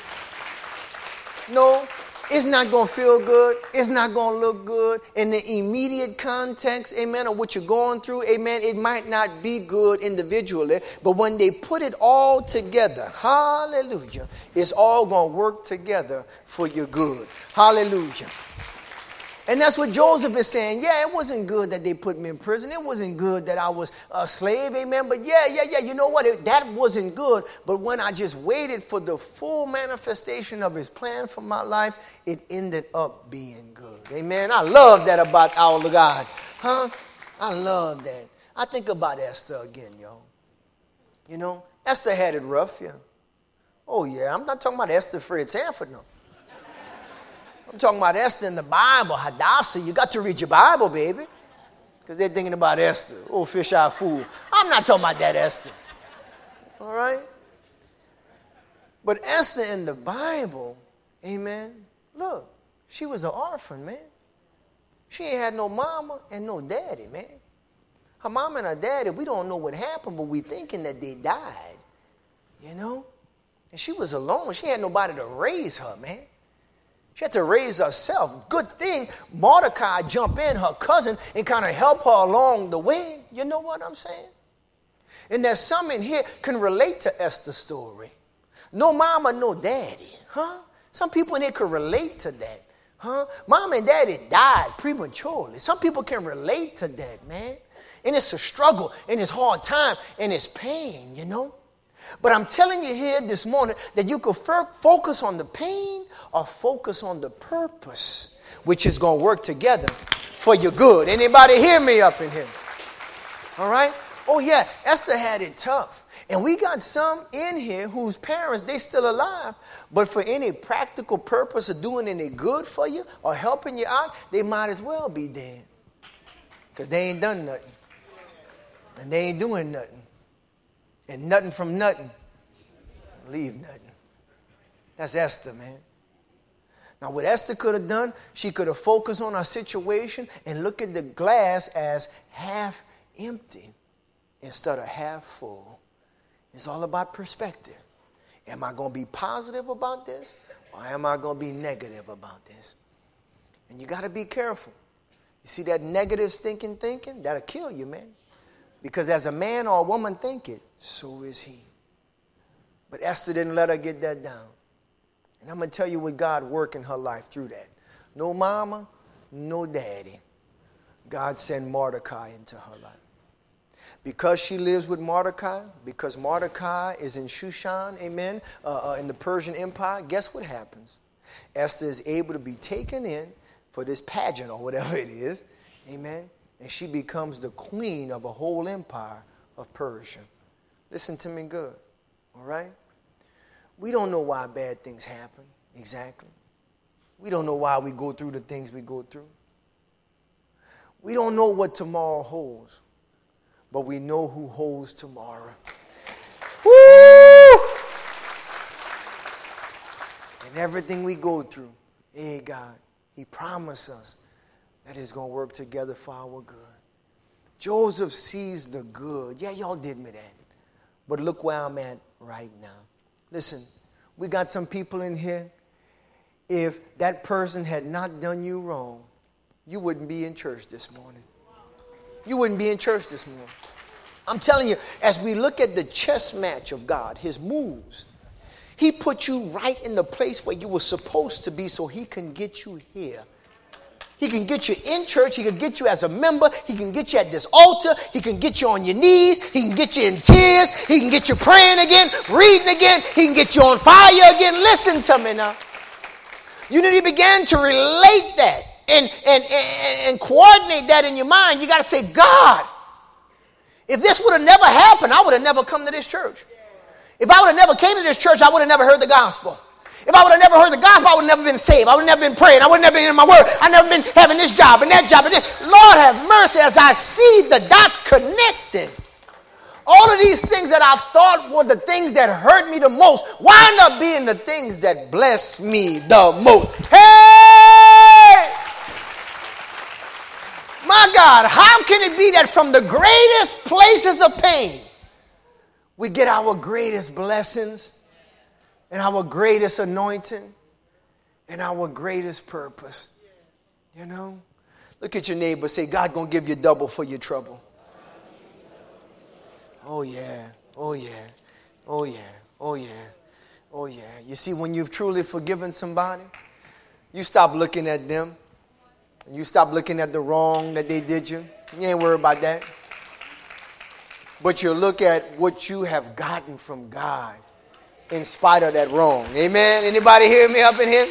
Speaker 1: No, it's not going to feel good. It's not going to look good. In the immediate context, amen, of what you're going through, amen, it might not be good individually, but when they put it all together, hallelujah, it's all going to work together for your good. Hallelujah. And that's what Joseph is saying. Yeah, it wasn't good that they put me in prison. It wasn't good that I was a slave, amen. But yeah, you know what? That wasn't good. But when I just waited for the full manifestation of his plan for my life, it ended up being good. Amen. I love that about our God. Huh? I love that. I think about Esther again, y'all. You know, Esther had it rough, yeah. Oh, yeah. I'm not talking about Esther Fred Sanford, no. I'm talking about Esther in the Bible, Hadassah. You got to read your Bible, baby. Because they're thinking about Esther. Oh, fish-eyed fool. I'm not talking about that Esther. All right? But Esther in the Bible, amen, look, she was an orphan, man. She ain't had no mama and no daddy, man. Her mama and her daddy, we don't know what happened, but we thinking that they died, you know? And she was alone. She had nobody to raise her, man. She had to raise herself. Good thing Mordecai jumped in, her cousin, and kind of help her along the way. You know what I'm saying? And there's some in here can relate to Esther's story. No mama, no daddy. Huh? Some people in here can relate to that. Huh? Mom and daddy died prematurely. Some people can relate to that, man. And it's a struggle, and it's hard time, and it's pain, you know? But I'm telling you here this morning that you could focus on the pain or focus on the purpose, which is going to work together for your good. Anybody hear me up in here? All right? Oh, yeah, Esther had it tough. And we got some in here whose parents, they still alive, but for any practical purpose of doing any good for you or helping you out, they might as well be dead. Because they ain't done nothing. And they ain't doing nothing. And nothing from nothing, leave nothing. That's Esther, man. Now, what Esther could have done, she could have focused on her situation and look at the glass as half empty instead of half full. It's all about perspective. Am I going to be positive about this or am I going to be negative about this? And you got to be careful. You see that negative thinking, that'll kill you, man. Because as a man or a woman think it, so is he. But Esther didn't let her get that down. And I'm going to tell you what God worked in her life through that. No mama, no daddy. God sent Mordecai into her life. Because she lives with Mordecai, because Mordecai is in Shushan, amen, in the Persian Empire, guess what happens? Esther is able to be taken in for this pageant or whatever it is, amen, and she becomes the queen of a whole empire of Persia. Listen to me good, all right? We don't know why bad things happen, exactly. We don't know why we go through the things we go through. We don't know what tomorrow holds, but we know who holds tomorrow. Woo! And everything we go through, hey God, He promised us that it's going to work together for our good. Joseph sees the good. Yeah, y'all did me that. But look where I'm at right now. Listen, we got some people in here. If that person had not done you wrong, you wouldn't be in church this morning. You wouldn't be in church this morning. I'm telling you, as we look at the chess match of God, His moves, He put you right in the place where you were supposed to be so He can get you here. He can get you in church. He can get you as a member. He can get you at this altar. He can get you on your knees. He can get you in tears. He can get you praying again, reading again. He can get you on fire again. Listen to me now. You need to begin to relate that and coordinate that in your mind. You got to say, God, if this would have never happened, I would have never come to this church. If I would have never came to this church, I would have never heard the gospel. If I would have never heard the gospel, I would have never been saved. I would have never been praying. I would have never been in my word. I would have never been having this job and that job and this. Lord have mercy, as I see the dots connected. All of these things that I thought were the things that hurt me the most wind up being the things that bless me the most. Hey! My God, how can it be that from the greatest places of pain, we get our greatest blessings and our greatest anointing and our greatest purpose? You know? Look at your neighbor. Say, God gonna give you double for your trouble. Oh yeah, oh yeah, oh yeah, oh yeah, oh yeah. You see, when you've truly forgiven somebody, you stop looking at them. You stop looking at the wrong that they did you. You ain't worried about that. But you look at what you have gotten from God in spite of that wrong. Amen? Anybody hear me up in here?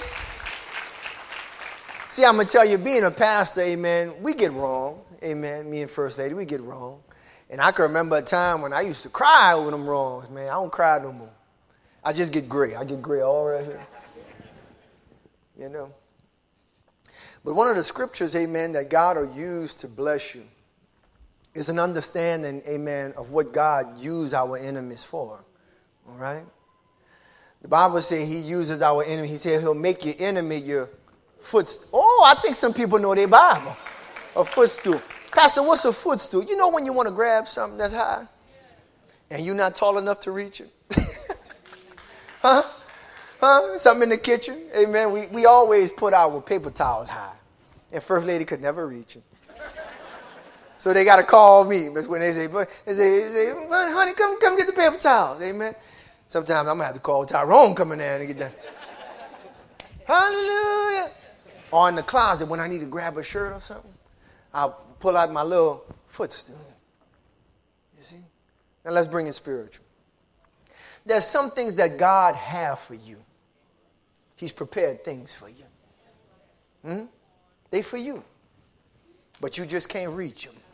Speaker 1: See, I'm going to tell you, being a pastor, amen, we get wrong. Amen. Me and First Lady, we get wrong. And I can remember a time when I used to cry over them wrongs, man. I don't cry no more. I just get gray. I get gray all right here. You know? But one of the scriptures, amen, that God will use to bless you is an understanding, amen, of what God used our enemies for. All right? The Bible says he uses our enemy. He said he'll make your enemy your footstool. Oh, I think some people know their Bible. A footstool. Pastor, what's a footstool? You know when you want to grab something that's high and you're not tall enough to reach it? Huh? Something in the kitchen. Amen. We always put our paper towels high. And First Lady could never reach it. So they got to call me. When they say, honey, come get the paper towels. Amen. Sometimes I'm going to have to call Tyrone coming in and get that. Hallelujah. Or in the closet when I need to grab a shirt or something, I'll pull out my little footstool. You see? Now let's bring it spiritual. There's some things that God has for you. He's prepared things for you. They for you. But you just can't reach them.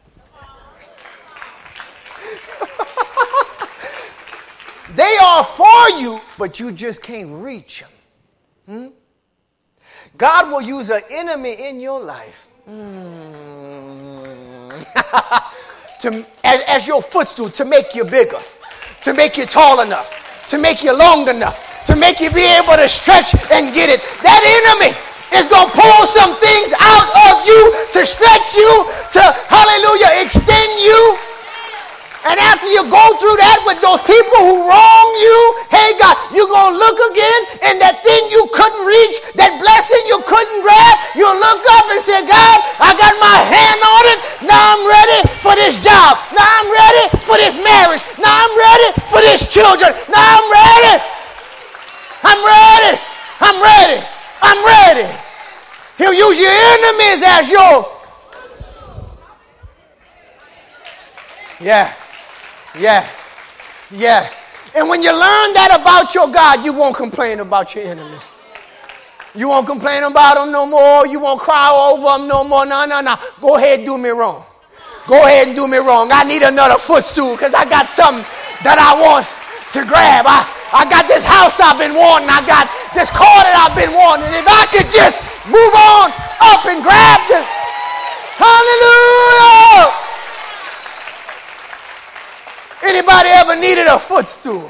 Speaker 1: They are for you, but you just can't reach them. God will use an enemy in your life as your footstool to make you bigger, to make you tall enough, to make you long enough, to make you be able to stretch and get it. That enemy is going to pull some things out of you to stretch you, to, hallelujah, extend you. And after you go through that with those people who wrong you, hey God, you're going to look again and that thing you couldn't reach, that blessing you couldn't grab, you'll look up and say, God, I got my hand on it. Now I'm ready for this job. Now I'm ready for this marriage. Now I'm ready for this children. Now I'm ready. I'm ready. I'm ready. I'm ready. He'll use your enemies as your... Yeah. And when you learn that about your God, you won't complain about your enemies. You won't complain about them no more. You won't cry over them no more. No. Go ahead and do me wrong. Go ahead and do me wrong. I need another footstool because I got something that I want to grab. I got this house I've been wanting. I got this car that I've been wanting. If I could just move on up and grab this. Hallelujah. Anybody ever needed a footstool?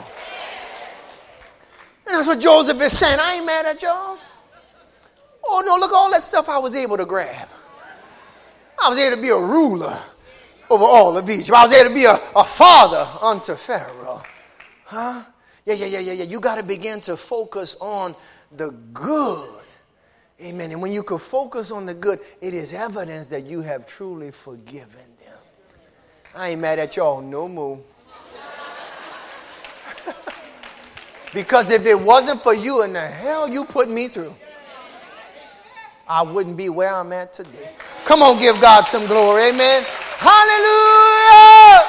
Speaker 1: And that's what Joseph is saying. I ain't mad at y'all. Oh no, look at all that stuff I was able to grab. I was able to be a ruler over all of Egypt. I was able to be a father unto Pharaoh. Huh? Yeah. You got to begin to focus on the good. Amen. And when you can focus on the good, it is evidence that you have truly forgiven them. I ain't mad at y'all no more. Because if it wasn't for you and the hell you put me through, I wouldn't be where I'm at today. Come on, give God some glory. Amen. Hallelujah.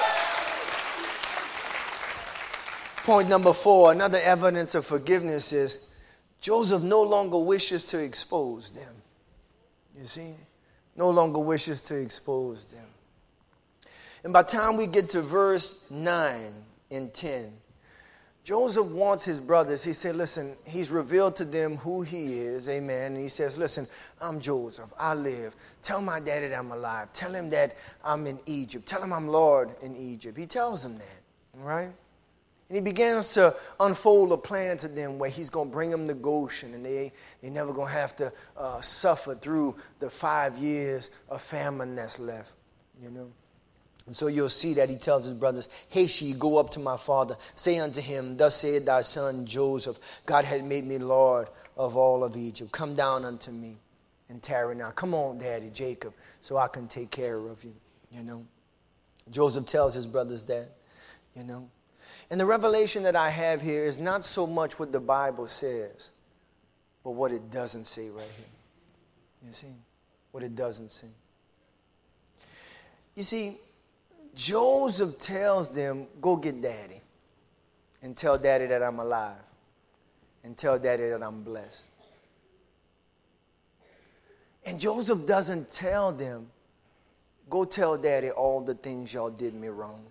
Speaker 1: Point number 4, another evidence of forgiveness is Joseph no longer wishes to expose them. You see? No longer wishes to expose them. And by the time we get to verse 9 and 10, Joseph wants his brothers, he said, listen, he's revealed to them who he is, amen. And he says, listen, I'm Joseph, I live. Tell my daddy that I'm alive. Tell him that I'm in Egypt. Tell him I'm Lord in Egypt. He tells them that, all right? And he begins to unfold a plan to them where he's going to bring them to Goshen, and they never going to have to suffer through the 5 years of famine that's left, you know. And so you'll see that he tells his brothers, haste ye, go up to my father, say unto him, thus saith thy son Joseph, God had made me Lord of all of Egypt. Come down unto me and tarry now. Come on, Daddy, Jacob, so I can take care of you, you know. Joseph tells his brothers that, you know. And the revelation that I have here is not so much what the Bible says, but what it doesn't say right here. You see? What it doesn't say. You see, Joseph tells them, go get Daddy and tell Daddy that I'm alive and tell Daddy that I'm blessed. And Joseph doesn't tell them, go tell Daddy all the things y'all did me wrong.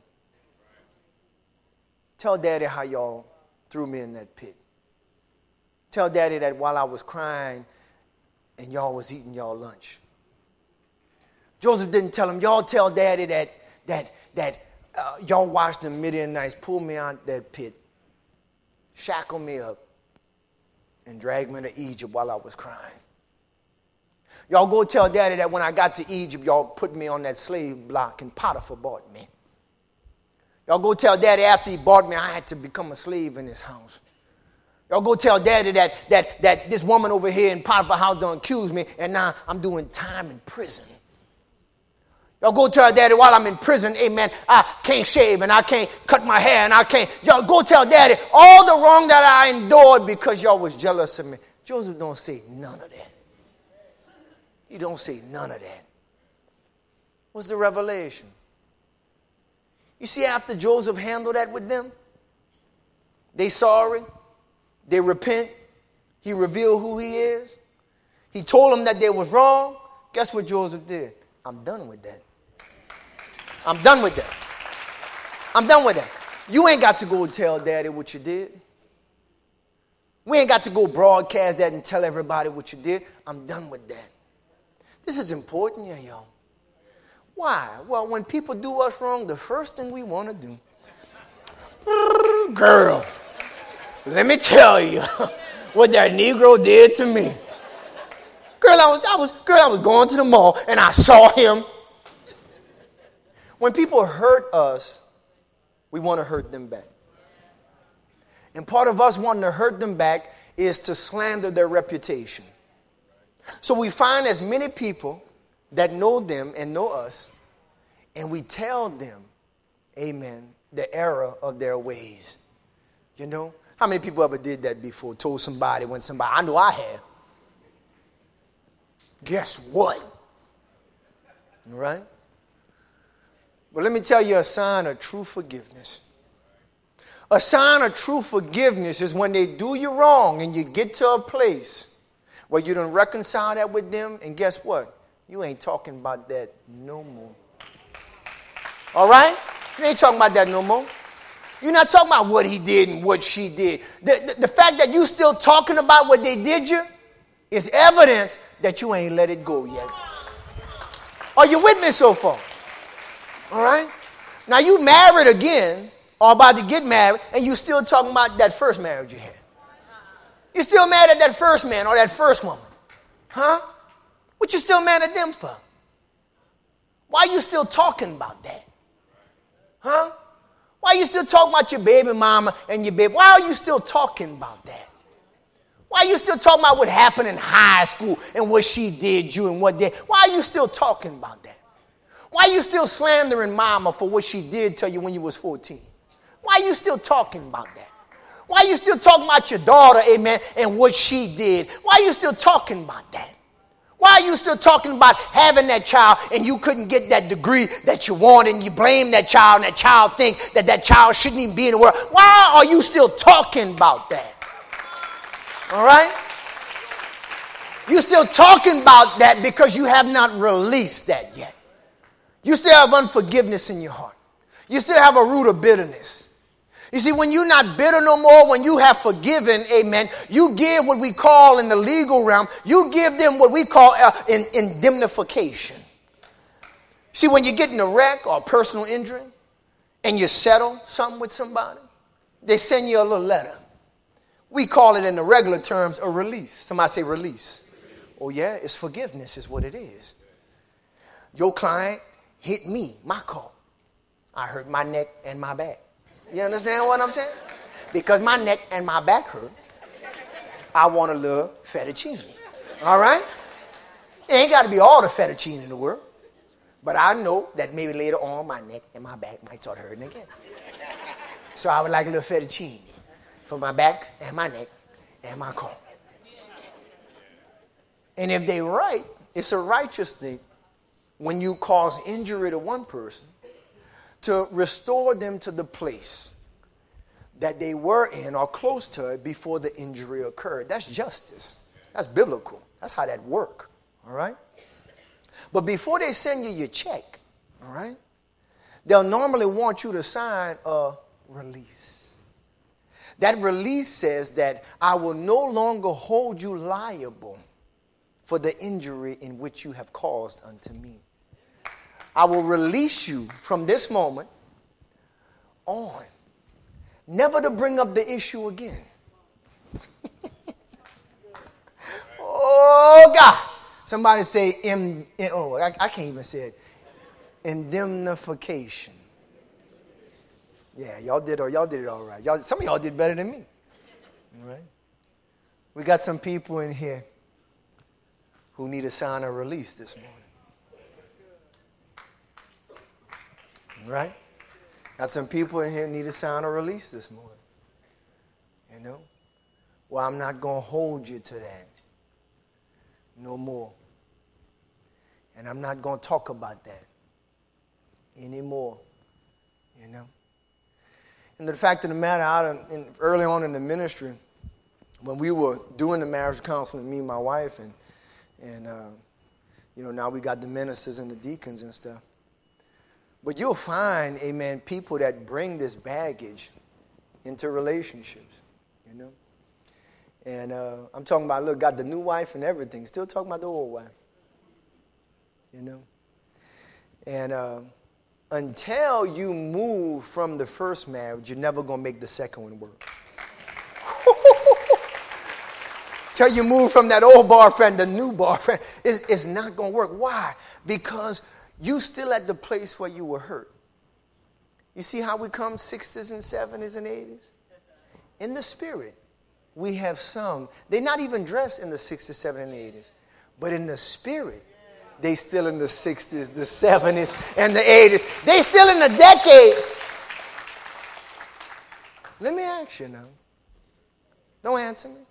Speaker 1: Tell Daddy how y'all threw me in that pit. Tell Daddy that while I was crying and y'all was eating y'all lunch. Joseph didn't tell him, y'all tell Daddy that y'all watched the Midianites pull me out that pit, shackle me up, and drag me to Egypt while I was crying. Y'all go tell Daddy that when I got to Egypt, y'all put me on that slave block and Potiphar bought me. Y'all go tell Daddy after he bought me, I had to become a slave in his house. Y'all go tell Daddy that this woman over here in Potiphar's house done accused me, and now I'm doing time in prison. Y'all go tell Daddy while I'm in prison, amen, I can't shave and I can't cut my hair and I can't. Y'all go tell Daddy all the wrong that I endured because y'all was jealous of me. Joseph don't say none of that. He don't say none of that. What's the revelation? You see, after Joseph handled that with them, they sorry, they repent, he revealed who he is, he told them that they was wrong. Guess what Joseph did? I'm done with that. I'm done with that. I'm done with that. You ain't got to go tell Daddy what you did. We ain't got to go broadcast that and tell everybody what you did. I'm done with that. This is important, yeah, y'all. Why? Well, when people do us wrong, the first thing we want to do, girl, let me tell you what that Negro did to me. Girl, I was going to the mall and I saw him. When people hurt us, we want to hurt them back. And part of us wanting to hurt them back is to slander their reputation. So we find as many people that know them and know us, and we tell them, amen, the error of their ways. You know? How many people ever did that before? Told somebody when somebody, I know I have. Guess what? All right? But let me tell you a sign of true forgiveness. A sign of true forgiveness is when they do you wrong and you get to a place where you don't reconcile that with them, and guess what? You ain't talking about that no more. All right? You ain't talking about that no more. You're not talking about what he did and what she did. The fact that you still talking about what they did you is evidence that you ain't let it go yet. Are you with me so far? All right? Now you married again or about to get married, and you still talking about that first marriage you had. You're still mad at that first man or that first woman. Huh? What you still mad at them for? Why are you still talking about that? Huh? Why are you still talking about your baby mama and your baby? Why are you still talking about that? Why are you still talking about what happened in high school and what she did you and what did? Why are you still talking about that? Why are you still slandering mama for what she did to you when you was 14? Why are you still talking about that? Why are you still talking about your daughter, amen, and what she did? Why are you still talking about that? Why are you still talking about having that child and you couldn't get that degree that you wanted, and you blame that child and that child think that that child shouldn't even be in the world? Why are you still talking about that? All right? You're still talking about that because you have not released that yet. You still have unforgiveness in your heart. You still have a root of bitterness. You see, when you're not bitter no more, when you have forgiven, amen, you give what we call in the legal realm, you give them what we call indemnification. See, when you get in a wreck or a personal injury and you settle something with somebody, they send you a little letter. We call it in the regular terms a release. Somebody say release. Oh yeah, it's forgiveness is what it is. Your client hit me, my call. I hurt my neck and my back. You understand what I'm saying? Because my neck and my back hurt, I want a little fettuccine. All right? It ain't got to be all the fettuccine in the world. But I know that maybe later on my neck and my back might start hurting again. So I would like a little fettuccine for my back and my neck and my car. And if they're right, it's a righteous thing when you cause injury to one person to restore them to the place that they were in or close to it before the injury occurred. That's justice. That's biblical. That's how that works. All right? But before they send you your check, all right, they'll normally want you to sign a release. That release says that I will no longer hold you liable for the injury in which you have caused unto me. I will release you from this moment on, never to bring up the issue again. Oh, God. Somebody say, I can't even say it. Indemnification. Yeah, y'all did it all right. Some of y'all did better than me. All right? We got some people in here who need to sign a release this morning. Right? Got some people in here who need to sign a release this morning. You know? Well, I'm not going to hold you to that no more. And I'm not going to talk about that anymore. You know? And the fact of the matter, early on in the ministry, when we were doing the marriage counseling, me and my wife, and now we got the ministers and the deacons and stuff. But you'll find, amen, people that bring this baggage into relationships, you know. And I'm talking about, look, got the new wife and everything. Still talking about the old wife, you know. And until you move from the first marriage, you're never going to make the second one work. Till you move from that old boyfriend, the new boyfriend, it's not going to work. Why? Because you still at the place where you were hurt. You see how we come 60s and 70s and 80s? In the spirit, we have some. They're not even dressed in the 60s, 70s, and 80s. But in the spirit, they still in the 60s, the 70s, and the 80s. They still in the decade. Let me ask you now. Don't answer me.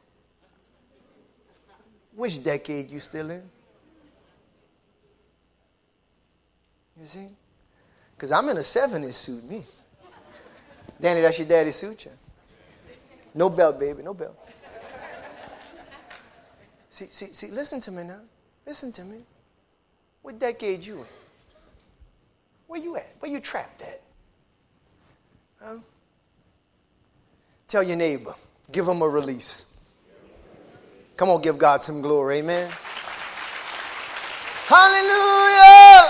Speaker 1: Which decade you still in? You see? Because I'm in a 70s suit, me. Danny, that's your daddy's suit, yeah? No belt, baby, no belt. See, listen to me now. Listen to me. What decade you in? Where you at? Where you trapped at? Huh? Tell your neighbor. Give him a release. Come on, give God some glory, amen. Hallelujah!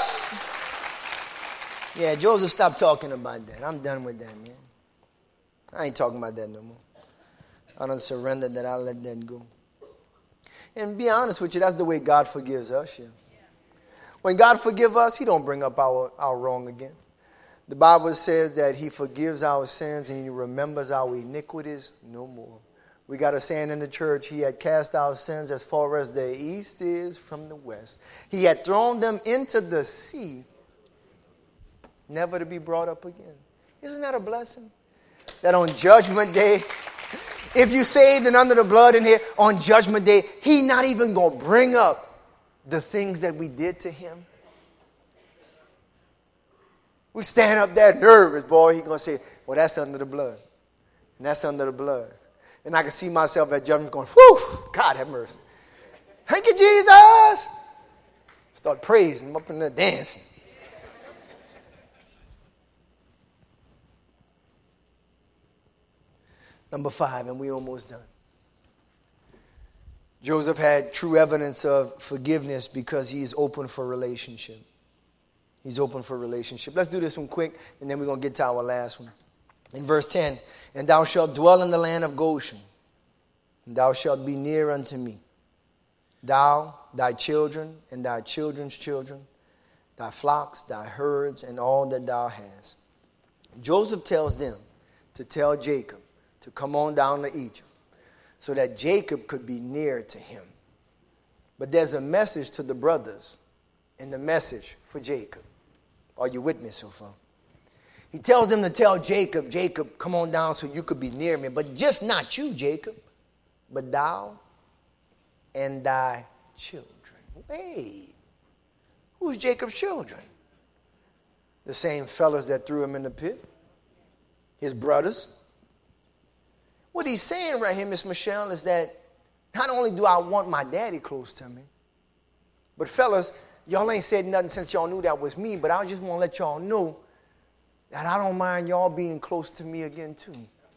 Speaker 1: Yeah, Joseph, stop talking about that. I'm done with that, man. I ain't talking about that no more. I don't surrender that. I'll let that go. And be honest with you, that's the way God forgives us. Yeah. When God forgives us, he don't bring up our wrong again. The Bible says that he forgives our sins and he remembers our iniquities no more. We got a saying in the church, he had cast our sins as far as the east is from the west. He had thrown them into the sea, never to be brought up again. Isn't that a blessing? That on Judgment Day, if you saved and under the blood in here, on Judgment Day, he not even going to bring up the things that we did to him? We stand up there nervous, boy. He's going to say, well, that's under the blood. And that's under the blood. And I can see myself at judgment going, whew, God have mercy. Thank you, Jesus. Start praising him up in there dancing. Number 5, and we almost done. Joseph had true evidence of forgiveness because he is open for relationship. He's open for relationship. Let's do this one quick, and then we're going to get to our last one. In verse 10, and thou shalt dwell in the land of Goshen, and thou shalt be near unto me. Thou, thy children, and thy children's children, thy flocks, thy herds, and all that thou hast. Joseph tells them to tell Jacob to come on down to Egypt so that Jacob could be near to him. But there's a message to the brothers and the message for Jacob. Are you with me so far? He tells them to tell Jacob, Jacob, come on down so you could be near me. But just not you, Jacob, but thou and thy children. Wait, who's Jacob's children? The same fellas that threw him in the pit. His brothers. What he's saying right here, Miss Michelle, is that not only do I want my daddy close to me, but fellas, y'all ain't said nothing since y'all knew that was me, but I just want to let y'all know that I don't mind y'all being close to me again too.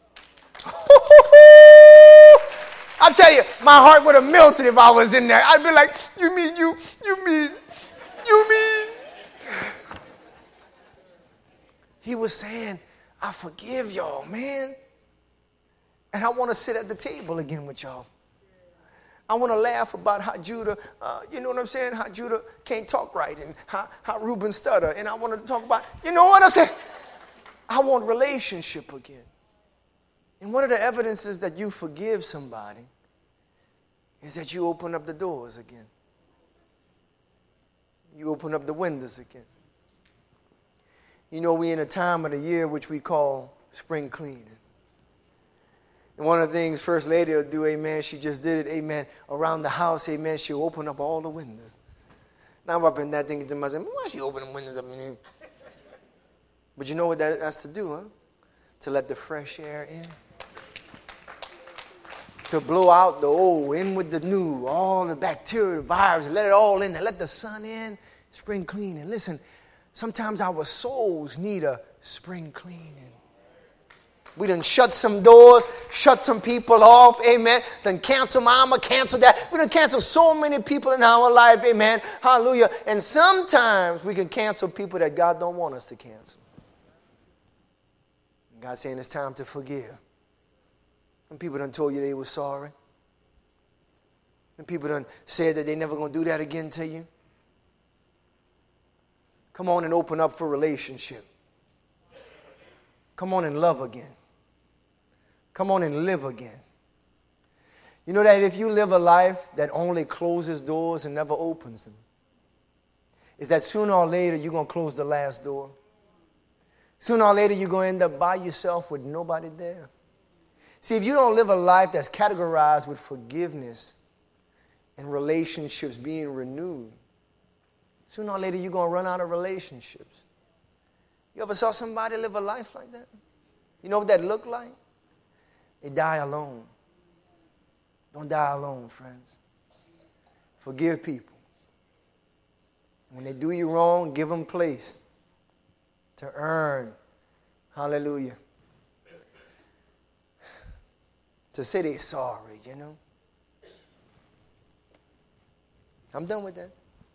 Speaker 1: I tell you, my heart would have melted if I was in there. I'd be like, you mean. He was saying, I forgive y'all, man. And I want to sit at the table again with y'all. I want to laugh about how Judah, you know what I'm saying? How Judah can't talk right and how Reuben stutter. And I want to talk about, you know what I'm saying? I want relationship again. And one of the evidences that you forgive somebody is that you open up the doors again. You open up the windows again. You know, we're in a time of the year which we call spring cleaning. And one of the things First Lady will do, amen, she just did it, amen, around the house, amen, she'll open up all the windows. Now I'm up in that thinking to myself, why she open the windows up in here? But you know what that's to do, huh? To let the fresh air in. To blow out the old, in with the new, all the bacteria, the virus, let it all in there. Let the sun in, spring cleaning. Listen, sometimes our souls need a spring cleaning. We done shut some doors, shut some people off, amen. Done cancel mama, cancel that. We done cancel so many people in our life, amen. Hallelujah. And sometimes we can cancel people that God don't want us to cancel. God's saying it's time to forgive. And people done told you they were sorry. And people done said that they never going to do that again to you. Come on and open up for relationship. Come on and love again. Come on and live again. You know that if you live a life that only closes doors and never opens them, is that sooner or later you're going to close the last door. Sooner or later you're going to end up by yourself with nobody there. See, if you don't live a life that's categorized with forgiveness and relationships being renewed, sooner or later you're going to run out of relationships. You ever saw somebody live a life like that? You know what that looked like? They die alone. Don't die alone, friends. Forgive people. When they do you wrong, give them place to earn, hallelujah, to say they're sorry, you know. I'm done with that.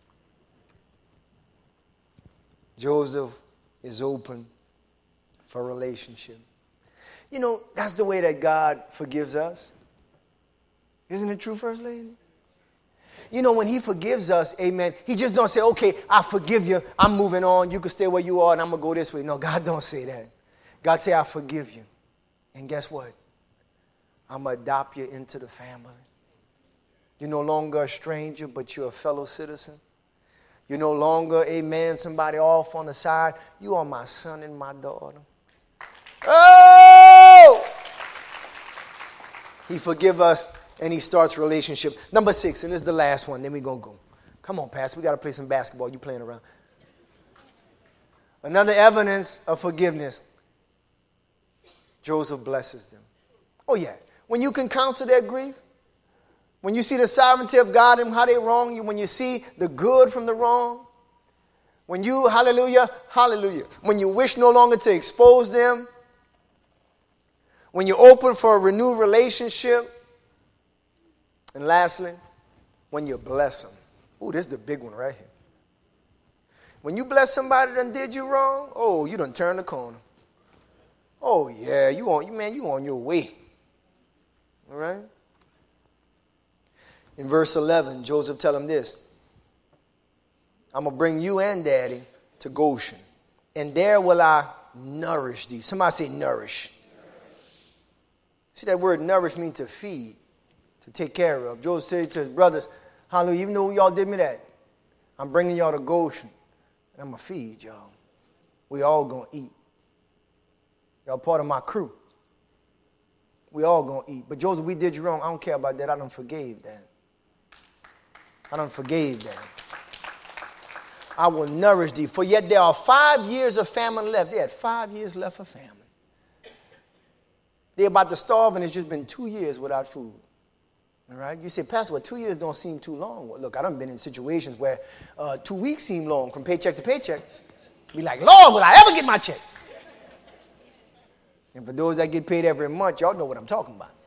Speaker 1: Joseph is open for relationship. You know, that's the way that God forgives us. Isn't it true, First Lady? You know, when he forgives us, amen, he just don't say, okay, I forgive you. I'm moving on. You can stay where you are and I'm going to go this way. No, God don't say that. God say, I forgive you. And guess what? I'm going to adopt you into the family. You're no longer a stranger, but you're a fellow citizen. You're no longer, amen, somebody off on the side. You are my son and my daughter. Oh! He forgive us and he starts relationship. Number 6, and this is the last one, then we're going to go. Come on, Pastor, we got to play some basketball. You playing around. Another evidence of forgiveness. Joseph blesses them. Oh, yeah. When you can counsel their grief, when you see the sovereignty of God and how they wrong you, when you see the good from the wrong, when you, hallelujah, when you wish no longer to expose them, when you're open for a renewed relationship, and lastly, when you bless them. Oh, this is the big one right here. When you bless somebody that did you wrong, oh, you done turned the corner. Oh, yeah, you on your way. All right? In verse 11, Joseph tell him this. I'm going to bring you and Daddy to Goshen, and there will I nourish thee. Somebody say nourish. See, that word nourish means to feed, to take care of. Joseph said to his brothers, hallelujah, even though y'all did me that, I'm bringing y'all to Goshen, and I'm going to feed y'all. We all going to eat. Y'all part of my crew. We all going to eat. But Joseph, we did you wrong. I don't care about that. I done forgave that. I will nourish thee. For yet there are 5 years of famine left. They had 5 years left of famine. They're about to starve, and it's just been 2 years without food. All right? You say, Pastor, well, 2 years don't seem too long. Well, look, I done been in situations where 2 weeks seem long from paycheck to paycheck. Be like, Lord, will I ever get my check? And for those that get paid every month, y'all know what I'm talking about.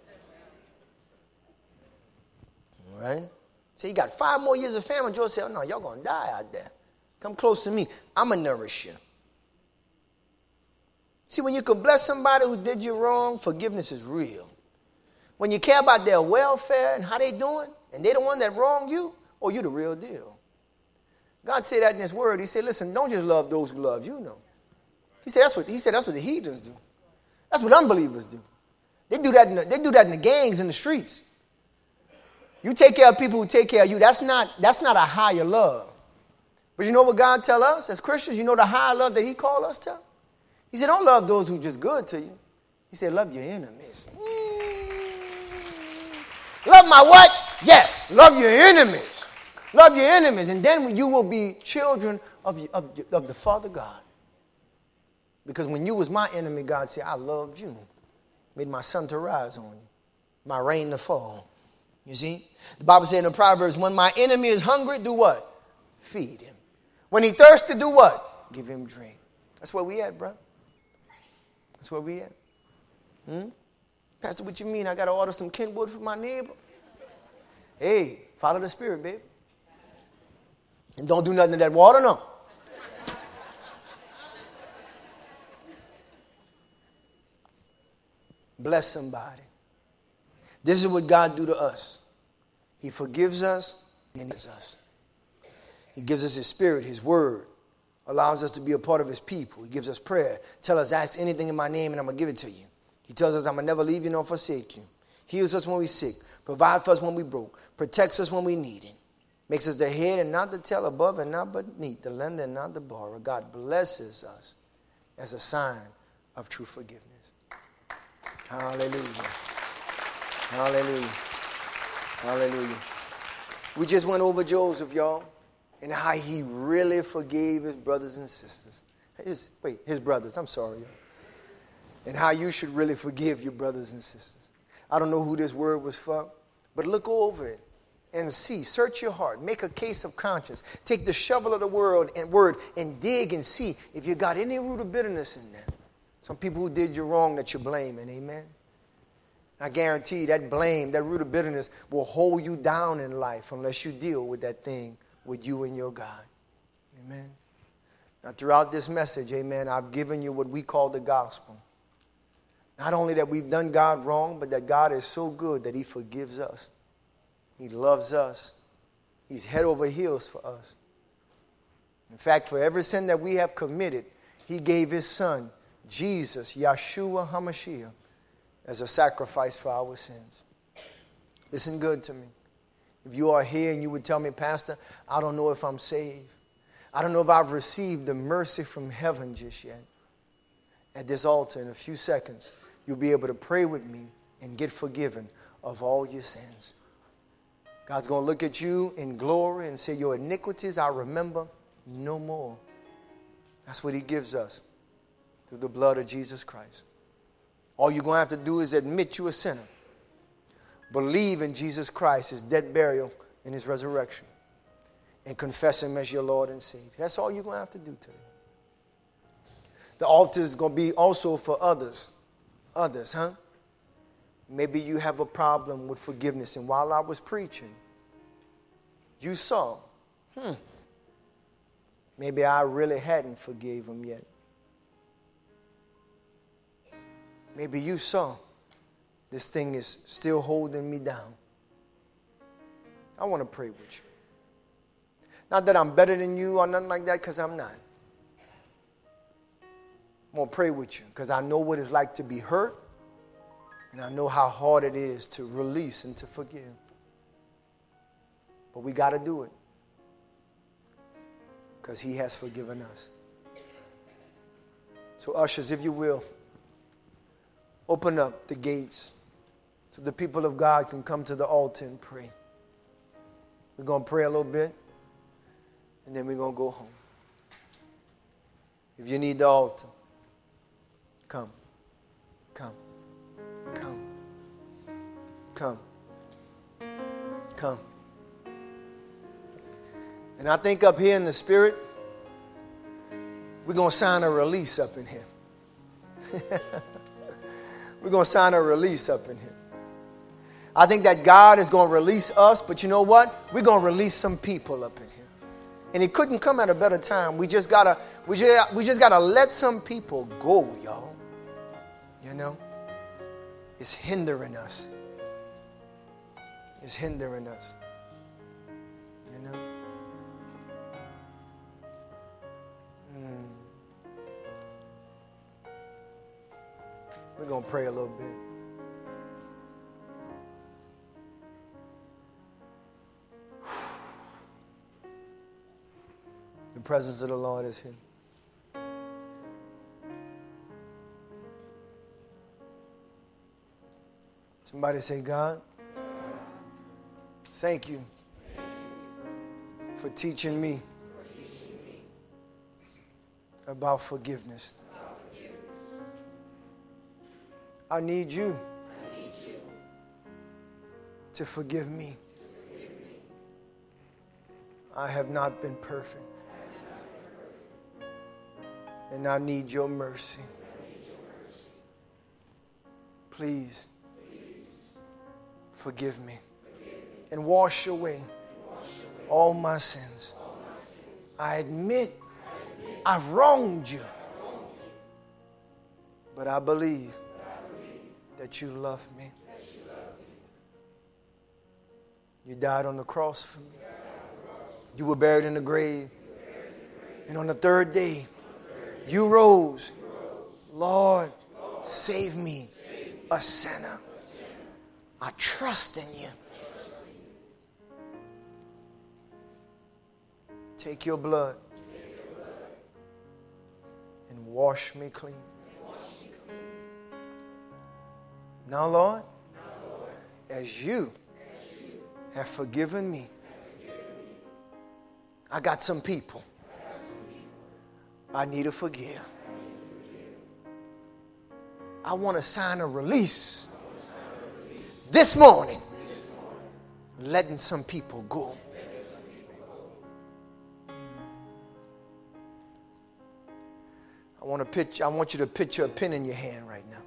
Speaker 1: All right? So you got 5 more years of famine. Joseph said, oh, no, y'all going to die out there. Come close to me. I'm going to nourish you. See, when you can bless somebody who did you wrong, forgiveness is real. When you care about their welfare and how they doing, and they the one that wronged you, oh, you the real deal. God said that in his word. He said, listen, don't just love those who love you, no. He said that's what the heathens do. That's what unbelievers do. They do that in the gangs in the streets. You take care of people who take care of you. That's not a higher love. But you know what God tell us as Christians? You know the higher love that he called us to? He said, don't love those who are just good to you. He said, love your enemies. Love my what? Yeah, love your enemies. Love your enemies. And then you will be children of the Father God. Because when you was my enemy, God said, I loved you. Made my sun to rise on you. My rain to fall. You see? The Bible said in Proverbs, when my enemy is hungry, do what? Feed him. When he thirsty, do what? Give him drink. That's where we at, bro. That's where we at. Pastor, what you mean? I got to order some Kenwood for my neighbor? Hey, follow the Spirit, babe. And don't do nothing to that water, no. Bless somebody. This is what God do to us. He forgives us and He gives us. He gives us His Spirit, His Word. Allows us to be a part of His people. He gives us prayer. Tell us, ask anything in my name and I'm going to give it to you. He tells us, I'm going to never leave you nor forsake you. Heals us when we're sick. Provide for us when we're broke. Protects us when we need it. Makes us the head and not the tail, above and not beneath, the lender and not the borrower. God blesses us as a sign of true forgiveness. Hallelujah. Hallelujah. Hallelujah. We just went over Joseph, y'all, and how he really forgave his brothers and sisters. His brothers, I'm sorry, y'all. And how you should really forgive your brothers and sisters. I don't know who this word was for, but look over it and see. Search your heart. Make a case of conscience. Take the shovel of the word and dig and see if you got any root of bitterness in there. Some people who did you wrong that you're blaming, amen? I guarantee that blame, that root of bitterness will hold you down in life unless you deal with that thing with you and your God. Amen? Now, throughout this message, amen, I've given you what we call the gospel. Not only that we've done God wrong, but that God is so good that He forgives us. He loves us. He's head over heels for us. In fact, for every sin that we have committed, He gave His Son, Jesus, Yeshua HaMashiach, as a sacrifice for our sins. Listen good to me. If you are here and you would tell me, Pastor, I don't know if I'm saved. I don't know if I've received the mercy from heaven just yet. At this altar in a few seconds, you'll be able to pray with me and get forgiven of all your sins. God's going to look at you in glory and say, your iniquities I remember no more. That's what he gives us through the blood of Jesus Christ. All you're going to have to do is admit you're a sinner. Believe in Jesus Christ, his death, burial, and his resurrection. And confess him as your Lord and Savior. That's all you're going to have to do today. The altar is going to be also for others. Others, huh? Maybe you have a problem with forgiveness. And while I was preaching, you saw, maybe I really hadn't forgave him yet. Maybe you saw, this thing is still holding me down. I want to pray with you. Not that I'm better than you or nothing like that, because I'm not. I'm going to pray with you because I know what it's like to be hurt, and I know how hard it is to release and to forgive. But we got to do it because he has forgiven us. So ushers, if you will, open up the gates so the people of God can come to the altar and pray. We're going to pray a little bit, and then we're going to go home. If you need the altar, come. Come. Come. Come. Come. And I think up here in the spirit, we're going to sign a release up in here. We're going to sign a release up in here. I think that God is going to release us, but you know what? We're going to release some people up in here. And it couldn't come at a better time. We just gotta let some people go, y'all. You know? It's hindering us. It's hindering us. You know? We're going to pray a little bit. The presence of the Lord is here. Somebody say, God, thank you for teaching me about forgiveness. I need you to forgive me. I have not been perfect. And I need your mercy. Please forgive me and wash away all my sins. I admit I've wronged you, but I believe that you love me. You died on the cross for me. You were buried in the grave. And on the third day, you rose. Lord, save me, a sinner. I trust in you. Take your blood and wash me clean. Now, Lord, as you have forgiven me, I got some people I need to forgive. I want to sign a release this morning, letting some people go. I want you to picture a pen in your hand right now.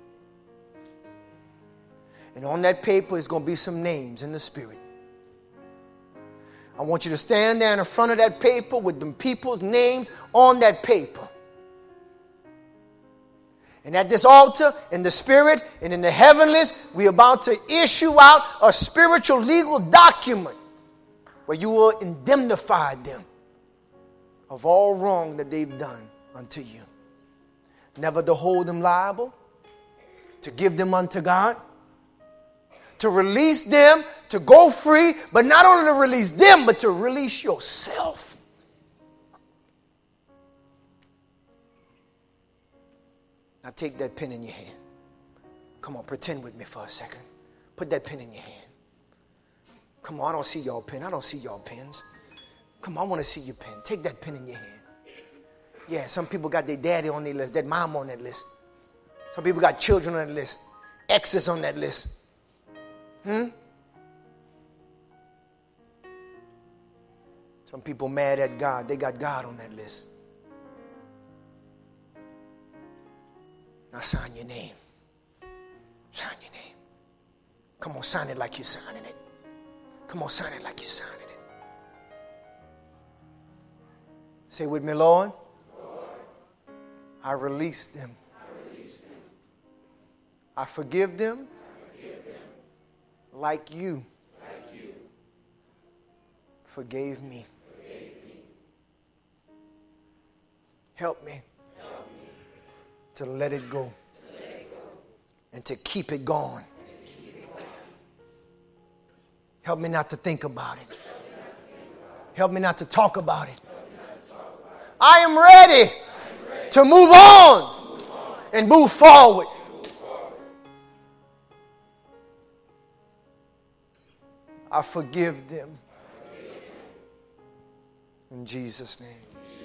Speaker 1: And on that paper is going to be some names in the spirit. I want you to stand there in front of that paper with them people's names on that paper. And at this altar, in the spirit and in the heavenlies, we're about to issue out a spiritual legal document where you will indemnify them of all wrong that they've done unto you. Never to hold them liable, to give them unto God, to release them, to go free, but not only to release them, but to release yourself. Now take that pen in your hand. Come on, pretend with me for a second. Put that pen in your hand. Come on, I don't see y'all pen. I don't see y'all pens. Come on, I want to see your pen. Take that pen in your hand. Yeah, some people got their daddy on their list, their mom on that list. Some people got children on that list, exes on that list. Some people mad at God. They got God on that list. Now sign your name. Sign your name. Come on, sign it like you're signing it. Come on, sign it like you're signing it. Say with me, Lord, I release them. I forgive them like you forgave me. Help me to let it go and to keep it going. Help me not to think about it. Help me not to talk about it. I am ready to move on and move forward. I forgive them. In Jesus' name.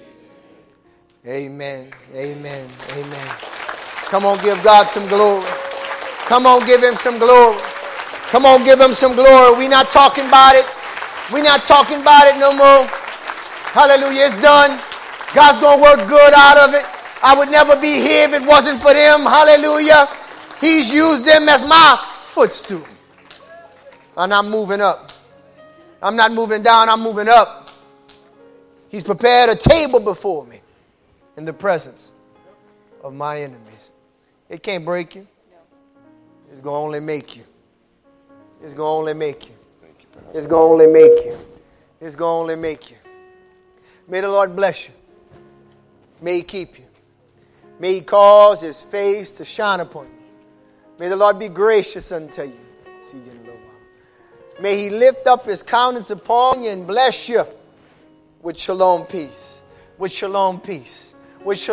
Speaker 1: Amen. Amen. Amen. Come on, give God some glory. Come on, give him some glory. Come on, give him some glory. We're not talking about it. We're not talking about it no more. Hallelujah. It's done. God's going to work good out of it. I would never be here if it wasn't for them. Hallelujah. He's used them as my footstool. And I'm moving up. I'm not moving down. I'm moving up. He's prepared a table before me in the presence of my enemies. It can't break you. It's going to only make you. It's going to only make you. It's going to only make you. It's going to only make you. May the Lord bless you. May he keep you. May he cause his face to shine upon you. May the Lord be gracious unto you. See you in a little while. May he lift up his countenance upon you and bless you with shalom peace. With shalom peace. With shalom